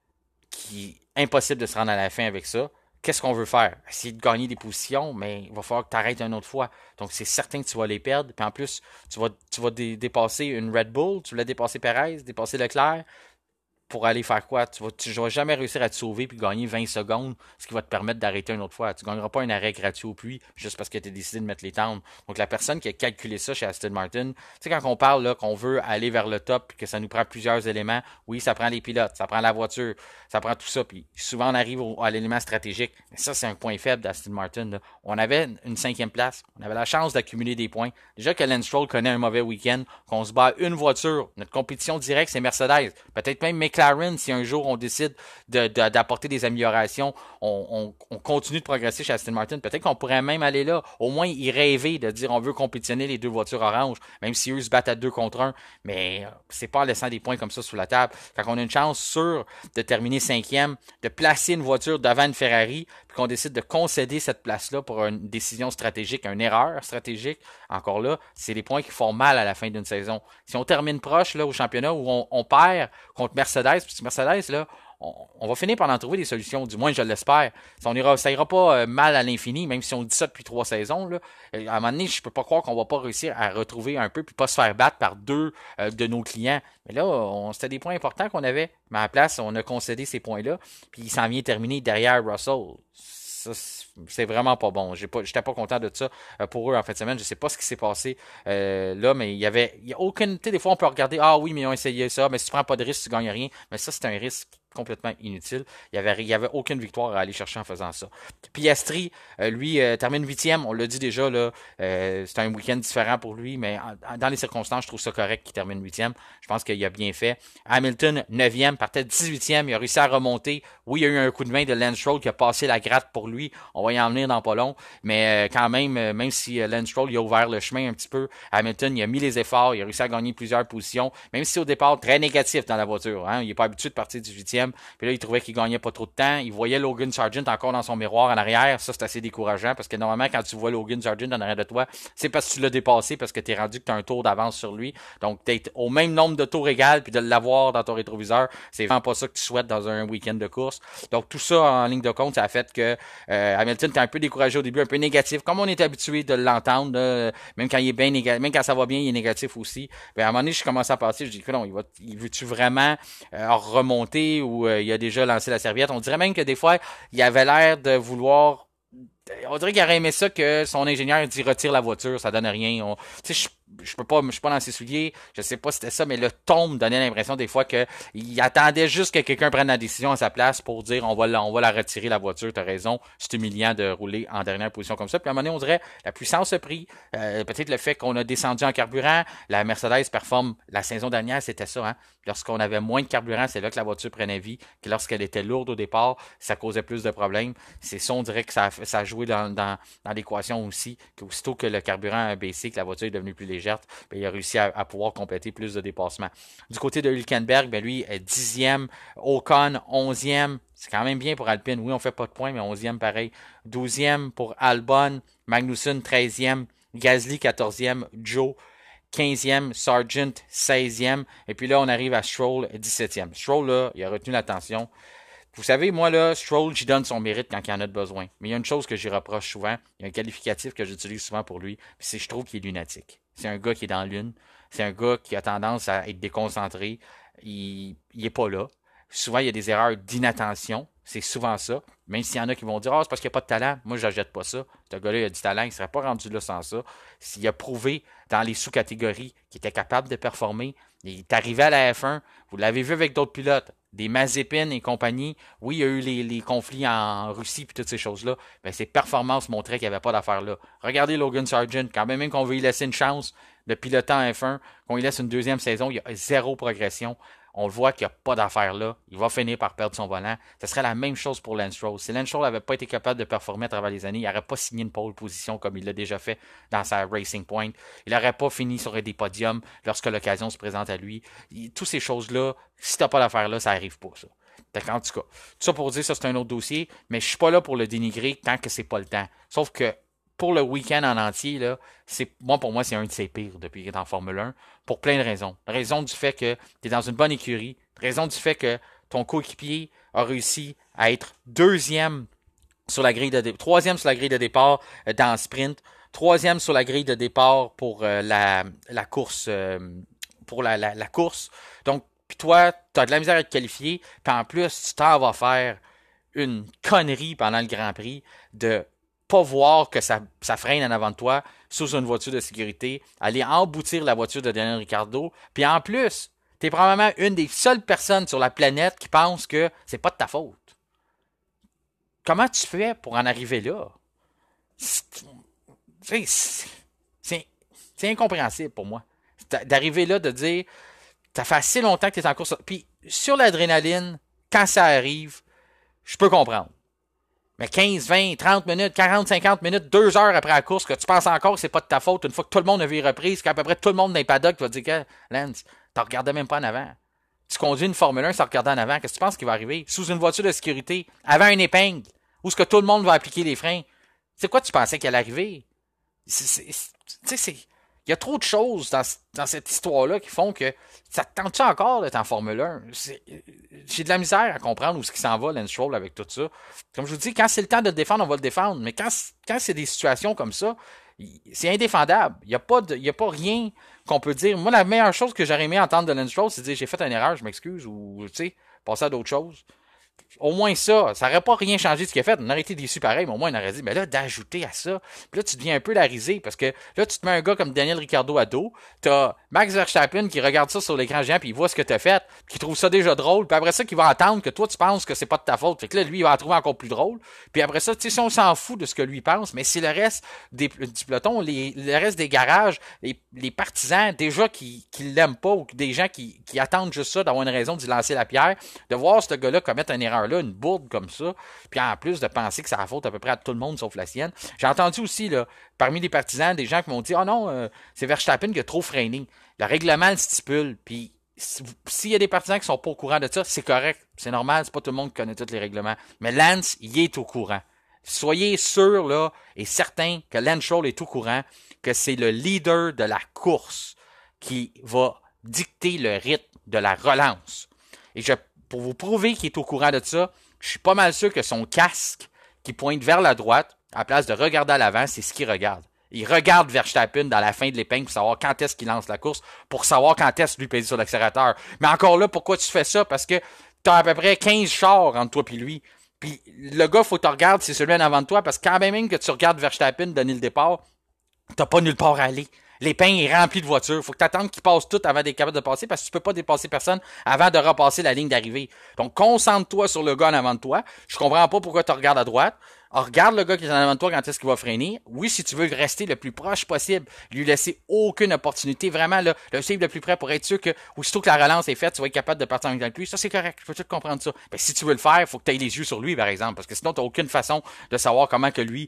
qui impossible de se rendre à la fin avec ça. Qu'est-ce qu'on veut faire? Essayer de gagner des positions, mais il va falloir que tu arrêtes une autre fois. Donc, c'est certain que tu vas les perdre. Puis en plus, tu vas dépasser une Red Bull, tu voulais dépasser Perez, dépasser Leclerc. Pour aller faire quoi? Tu vas jamais réussir à te sauver puis gagner 20 secondes, ce qui va te permettre d'arrêter une autre fois. Tu ne gagneras pas un arrêt gratuit au puits juste parce que tu as décidé de mettre les tendres. Donc, la personne qui a calculé ça chez Aston Martin, tu sais, quand on parle là, qu'on veut aller vers le top et que ça nous prend plusieurs éléments, oui, ça prend les pilotes, ça prend la voiture, ça prend tout ça. Puis souvent, on arrive à l'élément stratégique. Mais ça, c'est un point faible d'Aston Martin. Là. On avait une cinquième place. On avait la chance d'accumuler des points. Déjà que Lance Stroll connaît un mauvais week-end, qu'on se bat une voiture. Notre compétition directe, c'est Mercedes. Peut-être même McLaren, si un jour on décide d'apporter des améliorations, on continue de progresser chez Aston Martin. Peut-être qu'on pourrait même aller là. Au moins, y rêver de dire on veut compétitionner les deux voitures oranges, même si eux se battent à 2 contre 1. Mais c'est pas en laissant des points comme ça sous la table. Quand on a une chance sûre de terminer cinquième, de placer une voiture devant une Ferrari, puis qu'on décide de concéder cette place-là pour une décision stratégique, une erreur stratégique, encore là, c'est les points qui font mal à la fin d'une saison. Si on termine proche là au championnat où on perd contre Mercedes, puis Mercedes, là, on va finir par en trouver des solutions, du moins je l'espère. Ça ira pas mal à l'infini, même si on dit ça depuis 3 saisons. Là. À un moment donné, je peux pas croire qu'on va pas réussir à retrouver un peu puis pas se faire battre par deux de nos clients. Mais là, c'était des points importants qu'on avait. Mais à la place, on a concédé ces points-là, puis il s'en vient terminer derrière Russell. Ça, c'est vraiment pas bon. J'étais pas content de ça pour eux en fin de semaine. Je sais pas ce qui s'est passé là, mais il y a aucune. Tu sais, des fois on peut regarder, ah oui, mais ils ont essayé ça, mais si tu prends pas de risque, tu gagnes rien. Mais ça, c'est un risque complètement inutile. Il y avait aucune victoire à aller chercher en faisant ça. Piastri, lui, termine huitième. On l'a dit déjà, là, c'est un week-end différent pour lui, mais dans les circonstances, je trouve ça correct qu'il termine huitième. Je pense qu'il a bien fait. Hamilton, neuvième, partait 18e. Il a réussi à remonter. Oui, il y a eu un coup de main de Lance Stroll qui a passé la gratte pour lui. On va y en venir dans pas long. Mais quand même, même si Lance Stroll il a ouvert le chemin un petit peu, Hamilton, il a mis les efforts. Il a réussi à gagner plusieurs positions. Même si au départ, très négatif dans la voiture. Hein, il n'est pas habitué de partir 18e. Puis là, il trouvait qu'il gagnait pas trop de temps. Il voyait Logan Sargent encore dans son miroir en arrière. Ça, c'est assez décourageant parce que normalement, quand tu vois Logan Sargent en arrière de toi, c'est parce que tu l'as dépassé, parce que tu es rendu que tu as un tour d'avance sur lui. Donc, d'être au même nombre de tours égal puis de l'avoir dans ton rétroviseur, c'est vraiment pas ça que tu souhaites dans un week-end de course. Donc, tout ça en ligne de compte, ça a fait que Hamilton était un peu découragé au début, un peu négatif, comme on est habitué de l'entendre. Même quand il est bien négatif, même quand ça va bien, il est négatif aussi. Mais à un moment donné, je commence à passer, je dis que non, il veut-tu vraiment remonter ou il a déjà lancé la serviette? On dirait même que des fois, il avait l'air de vouloir. On dirait qu'il aurait aimé ça que son ingénieur dit retire la voiture, ça donne rien. Tu sais, je suis pas dans ses souliers, je sais pas si c'était ça, mais le ton me donnait l'impression des fois qu'il attendait juste que quelqu'un prenne la décision à sa place pour dire on va la retirer la voiture, t'as raison, c'est humiliant de rouler en dernière position comme ça. Puis à un moment donné, on dirait la puissance a pris, peut-être le fait qu'on a descendu en carburant, la Mercedes performe, la saison dernière c'était ça, hein. Lorsqu'on avait moins de carburant, c'est là que la voiture prenait vie, que lorsqu'elle était lourde au départ, ça causait plus de problèmes. C'est ça, on dirait que ça a joué dans l'équation aussi, qu'aussitôt que le carburant a baissé, que la voiture est devenue plus légère, ben, il a réussi à pouvoir compléter plus de dépassements. Du côté de Hülkenberg, ben lui est 10e, Ocon 11e, c'est quand même bien pour Alpine. Oui, on fait pas de points, mais 11e pareil. 12e pour Albon, Magnussen 13e, Gasly 14e, Joe 15e, Sargent 16e, et puis là on arrive à Stroll 17e. Stroll là, il a retenu l'attention. Vous savez, moi, là, Stroll, j'y donne son mérite quand il y en a de besoin. Mais il y a une chose que j'y reproche souvent. Il y a un qualificatif que j'utilise souvent pour lui. Puis c'est je trouve qu'il est lunatique. C'est un gars qui est dans l'une. C'est un gars qui a tendance à être déconcentré. Il est pas là. Souvent, il y a des erreurs d'inattention. C'est souvent ça. Même s'il y en a qui vont dire, ah, c'est parce qu'il n'y a pas de talent. Moi, je n'achète pas ça. Ce gars-là, il a du talent. Il ne serait pas rendu là sans ça. S'il a prouvé dans les sous-catégories qu'il était capable de performer, il est arrivé à la F1. Vous l'avez vu avec d'autres pilotes. Des Mazepin et compagnie. Oui, il y a eu les conflits en Russie et toutes ces choses-là. Mais ses performances montraient qu'il n'y avait pas d'affaire là. Regardez Logan Sargent. Quand même qu'on veut lui laisser une chance de piloter en F1, qu'on lui laisse une deuxième saison, il y a zéro progression. On le voit qu'il n'y a pas d'affaire là. Il va finir par perdre son volant. Ce serait la même chose pour Lance Stroll. Si Lance Stroll n'avait pas été capable de performer à travers les années, il n'aurait pas signé une pole position comme il l'a déjà fait dans sa Racing Point. Il n'aurait pas fini sur des podiums lorsque l'occasion se présente à lui. Toutes ces choses-là, si tu n'as pas d'affaire là, ça n'arrive pas, ça. En tout cas, tout ça pour dire ça, c'est un autre dossier, mais je suis pas là pour le dénigrer tant que c'est pas le temps. Sauf que pour le week-end en entier, là, pour moi, c'est un de ses pires depuis qu'il est en Formule 1, pour plein de raisons. Raison du fait que tu es dans une bonne écurie, raison du fait que ton coéquipier a réussi à être troisième sur la grille de départ dans le sprint, troisième sur la grille de départ pour la course, course. Donc, puis toi, tu as de la misère à être qualifié, puis en plus, tu t'en vas faire une connerie pendant le Grand Prix de pas voir que ça freine en avant de toi sous une voiture de sécurité, aller emboutir la voiture de Daniel Ricciardo, puis en plus, t'es probablement une des seules personnes sur la planète qui pense que c'est pas de ta faute. Comment tu fais pour en arriver là? C'est incompréhensible pour moi. D'arriver là, de dire, ça fait assez longtemps que t'es en course. Puis sur l'adrénaline, quand ça arrive, je peux comprendre. Mais 15, 20, 30 minutes, 40, 50 minutes, 2 heures après la course, que tu penses encore que c'est pas de ta faute, une fois que tout le monde a vu les reprises, qu'à peu près tout le monde dans les paddocks va dire que Lance, t'en regardais même pas en avant. Tu conduis une Formule 1 sans regarder en avant, qu'est-ce que tu penses qui va arriver? Sous une voiture de sécurité, avant une épingle, où est-ce que tout le monde va appliquer les freins? C'est quoi tu pensais qu'il allait arriver? Il y a trop de choses dans cette histoire-là qui font que ça te tente-tu encore d'être en Formule 1? J'ai de la misère à comprendre où est-ce qu'il s'en va, Lance Stroll, avec tout ça. Comme je vous dis, quand c'est le temps de le défendre, on va le défendre. Mais quand c'est des situations comme ça, c'est indéfendable. Il n'y a pas rien qu'on peut dire. Moi, la meilleure chose que j'aurais aimé entendre de Lance Stroll, c'est de dire j'ai fait une erreur, je m'excuse, ou passer à d'autres choses. Au moins ça n'aurait pas rien changé de ce qu'il a fait. On aurait été déçus pareil, mais au moins on aurait dit, mais là, d'ajouter à ça, puis là, tu deviens un peu la risée, parce que là, tu te mets un gars comme Daniel Ricciardo à dos, t'as Max Verstappen qui regarde ça sur l'écran géant, puis il voit ce que t'as fait, qui trouve ça déjà drôle, puis après ça, qui va entendre que toi, tu penses que c'est pas de ta faute. Fait que là, lui, il va la trouver encore plus drôle. Puis après ça, tu sais, si on s'en fout de ce que lui pense, mais c'est le reste du peloton, le reste des garages, les partisans, déjà qui l'aiment pas, ou des gens qui attendent juste ça, d'avoir une raison d'y lancer la pierre, de voir ce gars-là commettre une erreur là, une bourde comme ça, puis en plus de penser que c'est la faute à peu près à tout le monde sauf la sienne. J'ai entendu aussi, là, parmi les partisans, des gens qui m'ont dit « Ah non, c'est Verstappen qui a trop freiné. » Le règlement le stipule, puis s'il y a des partisans qui sont pas au courant de ça, c'est correct, c'est normal, c'est pas tout le monde qui connaît tous les règlements. Mais Lance, il est au courant. Soyez sûr, là, et certain que Lance Stroll est au courant que c'est le leader de la course qui va dicter le rythme de la relance. Et pour vous prouver qu'il est au courant de ça, je suis pas mal sûr que son casque qui pointe vers la droite, à place de regarder à l'avant, c'est ce qu'il regarde. Il regarde Verstappen dans la fin de l'épingle pour savoir quand est-ce qu'il lance la course, pour savoir quand est-ce qu'il lui pèse sur l'accélérateur. Mais encore là, pourquoi tu fais ça? Parce que t'as à peu près 15 chars entre toi et lui. Puis le gars, faut que tu regardes, c'est celui en avant de toi, parce que quand même que tu regardes Verstappen donner le départ, t'as pas nulle part à aller. L'épingle est rempli de voitures. Faut que tu attendes qu'ils passent tout avant d'être capable de passer parce que tu peux pas dépasser personne avant de repasser la ligne d'arrivée. Donc, concentre-toi sur le gars en avant de toi. Je comprends pas pourquoi tu regardes à droite. Alors, regarde le gars qui est en avant de toi quand est-ce qu'il va freiner. Oui, si tu veux rester le plus proche possible, lui laisser aucune opportunité, vraiment là, le suivre le plus près pour être sûr que aussitôt que la relance est faite, tu vas être capable de partir en même temps que lui. Ça, c'est correct. Je peux tout comprendre ça. Mais si tu veux le faire, il faut que tu aies les yeux sur lui, par exemple, parce que sinon, tu n'as aucune façon de savoir comment que lui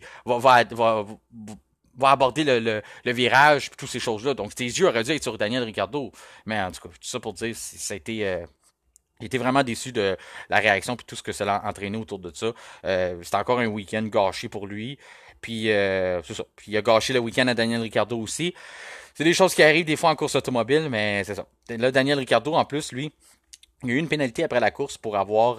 va aborder le virage et toutes ces choses-là. Donc, tes yeux auraient dû être sur Daniel Ricciardo. Mais en tout cas, tout ça pour dire, ça a été... il était vraiment déçu de la réaction puis tout ce que ça a entraîné autour de ça. C'était encore un week-end gâché pour lui. Puis, c'est ça. Puis, il a gâché le week-end à Daniel Ricciardo aussi. C'est des choses qui arrivent des fois en course automobile, mais c'est ça. Là, Daniel Ricciardo, en plus, lui, il y a eu une pénalité après la course pour avoir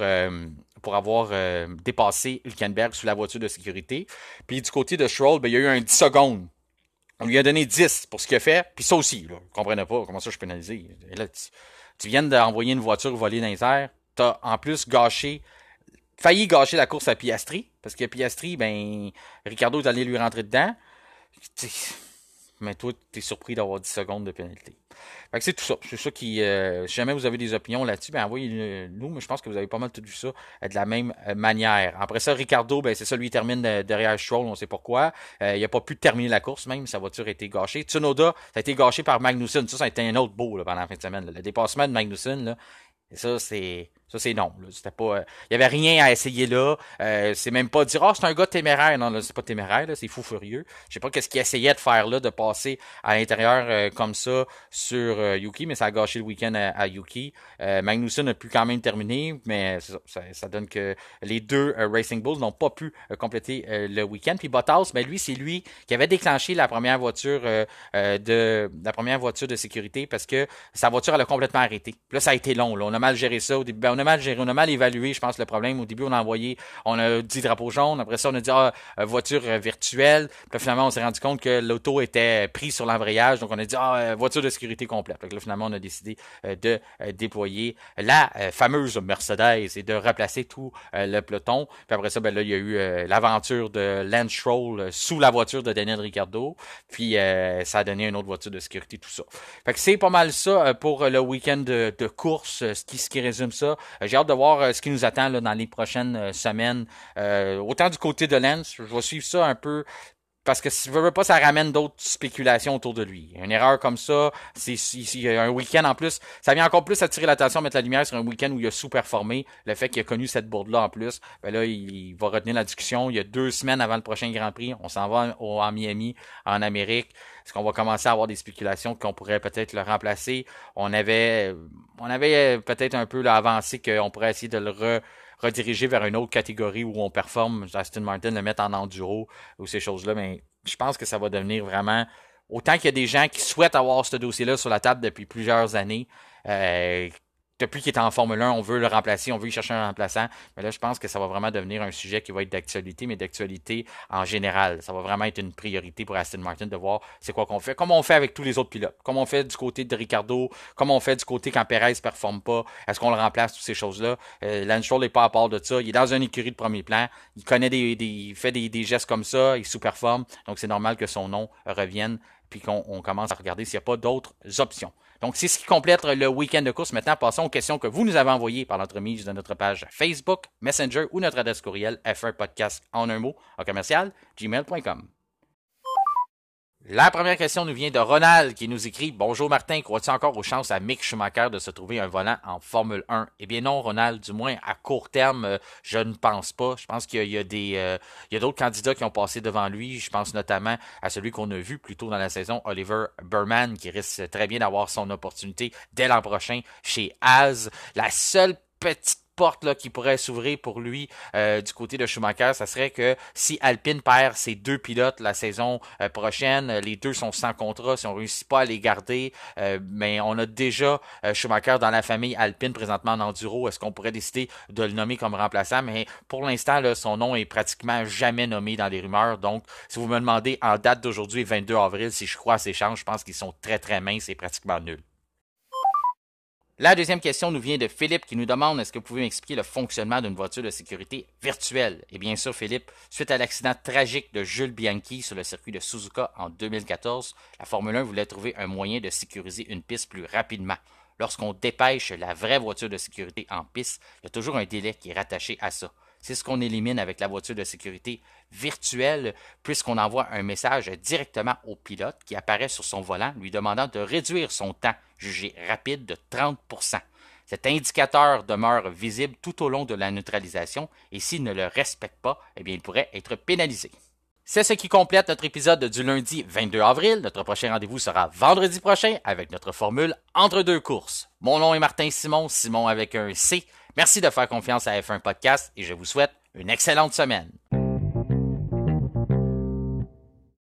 dépassé Hülkenberg sous la voiture de sécurité. Puis du côté de Stroll, ben, il y a eu un 10 secondes. On lui a donné 10 pour ce qu'il a fait. Puis ça aussi, là, je comprenais pas comment ça je suis pénalisé. Et là, tu viens d'envoyer une voiture volée dans les airs. t'as en plus failli gâcher la course à Piastri, parce que Piastri, ben, Ricardo est allé lui rentrer dedans. Mais toi, t'es surpris d'avoir 10 secondes de pénalité. Fait que c'est tout ça. C'est ça qui. Si jamais vous avez des opinions là-dessus, ben envoyez-nous. Mais je pense que vous avez pas mal tout vu ça de la même manière. Après ça, Ricardo, ben c'est ça, lui il termine derrière Stroll, on sait pourquoi. Il a pas pu terminer la course même, sa voiture a été gâchée. Tsunoda, ça a été gâché par Magnussen. Ça a été un autre beau là, pendant la fin de semaine. Là. Le dépassement de Magnussen, là, et ça, c'est non. Là. C'était pas. Il y avait rien à essayer là. C'est même pas dire c'est un gars téméraire. Non, là, c'est pas téméraire, là, c'est fou furieux. Je sais pas qu'est-ce qu'il essayait de faire là, de passer à l'intérieur comme ça sur Yuki, mais ça a gâché le week-end à Yuki. Magnussen a pu quand même terminer, mais ça donne que les deux Racing Bulls n'ont pas pu compléter le week-end. Puis Bottas, ben lui, c'est lui qui avait déclenché la première voiture de sécurité parce que sa voiture elle a complètement arrêté. Puis là, ça a été long. Là. On a mal géré ça au début. Ben, on a mal évalué, je pense, le problème. Au début, on a dit drapeau jaune. Après ça, on a dit voiture virtuelle. Puis là, finalement, on s'est rendu compte que l'auto était prise sur l'embrayage. Donc, on a dit voiture de sécurité complète. Donc là, finalement, on a décidé de déployer la fameuse Mercedes et de replacer tout le peloton. Puis après ça, ben là, il y a eu l'aventure de Lance Stroll sous la voiture de Daniel Ricciardo. Puis ça a donné une autre voiture de sécurité, tout ça. Fait que c'est pas mal ça pour le week-end de course, ce qui résume ça. J'ai hâte de voir ce qui nous attend là, dans les prochaines semaines. Autant du côté de Lance, je vais suivre ça un peu parce que si je veux pas, ça ramène d'autres spéculations autour de lui. Une erreur comme ça, c'est un week-end en plus, ça vient encore plus attirer l'attention, mettre la lumière sur un week-end où il a sous-performé. Le fait qu'il a connu cette bourde-là en plus, ben là, il va retenir la discussion. Il y a 2 semaines avant le prochain Grand Prix, on s'en va en Miami, en Amérique. Est-ce qu'on va commencer à avoir des spéculations qu'on pourrait peut-être le remplacer? On avait peut-être un peu là, avancé qu'on pourrait essayer de le rediriger vers une autre catégorie où on performe, Aston Martin, le mettre en enduro ou ces choses-là, mais je pense que ça va devenir vraiment... Autant qu'il y a des gens qui souhaitent avoir ce dossier-là sur la table depuis plusieurs années, depuis qu'il est en Formule 1, on veut le remplacer, on veut y chercher un remplaçant. Mais là, je pense que ça va vraiment devenir un sujet qui va être d'actualité, mais d'actualité en général. Ça va vraiment être une priorité pour Aston Martin de voir c'est quoi qu'on fait. Comme on fait avec tous les autres pilotes. Comme on fait du côté de Ricardo, comme on fait du côté quand Perez ne performe pas. Est-ce qu'on le remplace, toutes ces choses-là? Lance Stroll n'est pas à part de ça. Il est dans une écurie de premier plan. Il connaît il fait des gestes comme ça. Il sous-performe. Donc, c'est normal que son nom revienne puis qu'on commence à regarder s'il n'y a pas d'autres options. Donc, c'est ce qui complète le week-end de course. Maintenant, passons aux questions que vous nous avez envoyées par l'entremise de notre page Facebook, Messenger ou notre adresse courriel f1podcast en un mot en commercial gmail.com. La première question nous vient de Ronald qui nous écrit « Bonjour Martin, crois-tu encore aux chances à Mick Schumacher de se trouver un volant en Formule 1? » Eh bien non, Ronald, du moins à court terme, je ne pense pas. Je pense qu'il y a d'autres candidats qui ont passé devant lui. Je pense notamment à celui qu'on a vu plus tôt dans la saison, Oliver Burman, qui risque très bien d'avoir son opportunité dès l'an prochain chez Haas. La seule petite porte là, qui pourrait s'ouvrir pour lui du côté de Schumacher, ça serait que si Alpine perd ses 2 pilotes la saison prochaine, les 2 sont sans contrat, si on ne réussit pas à les garder, mais on a déjà Schumacher dans la famille Alpine présentement en enduro, est-ce qu'on pourrait décider de le nommer comme remplaçant? Mais pour l'instant, là, son nom est pratiquement jamais nommé dans les rumeurs, donc si vous me demandez en date d'aujourd'hui, 22 avril, si je crois à ces chances, je pense qu'ils sont très très minces et pratiquement nuls. La deuxième question nous vient de Philippe qui nous demande est-ce que vous pouvez m'expliquer le fonctionnement d'une voiture de sécurité virtuelle? Et bien sûr, Philippe, suite à l'accident tragique de Jules Bianchi sur le circuit de Suzuka en 2014, la Formule 1 voulait trouver un moyen de sécuriser une piste plus rapidement. Lorsqu'on dépêche la vraie voiture de sécurité en piste, il y a toujours un délai qui est rattaché à ça. C'est ce qu'on élimine avec la voiture de sécurité virtuelle, puisqu'on envoie un message directement au pilote qui apparaît sur son volant, lui demandant de réduire son temps jugé rapide de 30%. Cet indicateur demeure visible tout au long de la neutralisation et s'il ne le respecte pas, eh bien, il pourrait être pénalisé. C'est ce qui complète notre épisode du lundi 22 avril. Notre prochain rendez-vous sera vendredi prochain avec notre formule entre deux courses. Mon nom est Martin Simon, Simon avec un C. Merci de faire confiance à F1 Podcast et je vous souhaite une excellente semaine.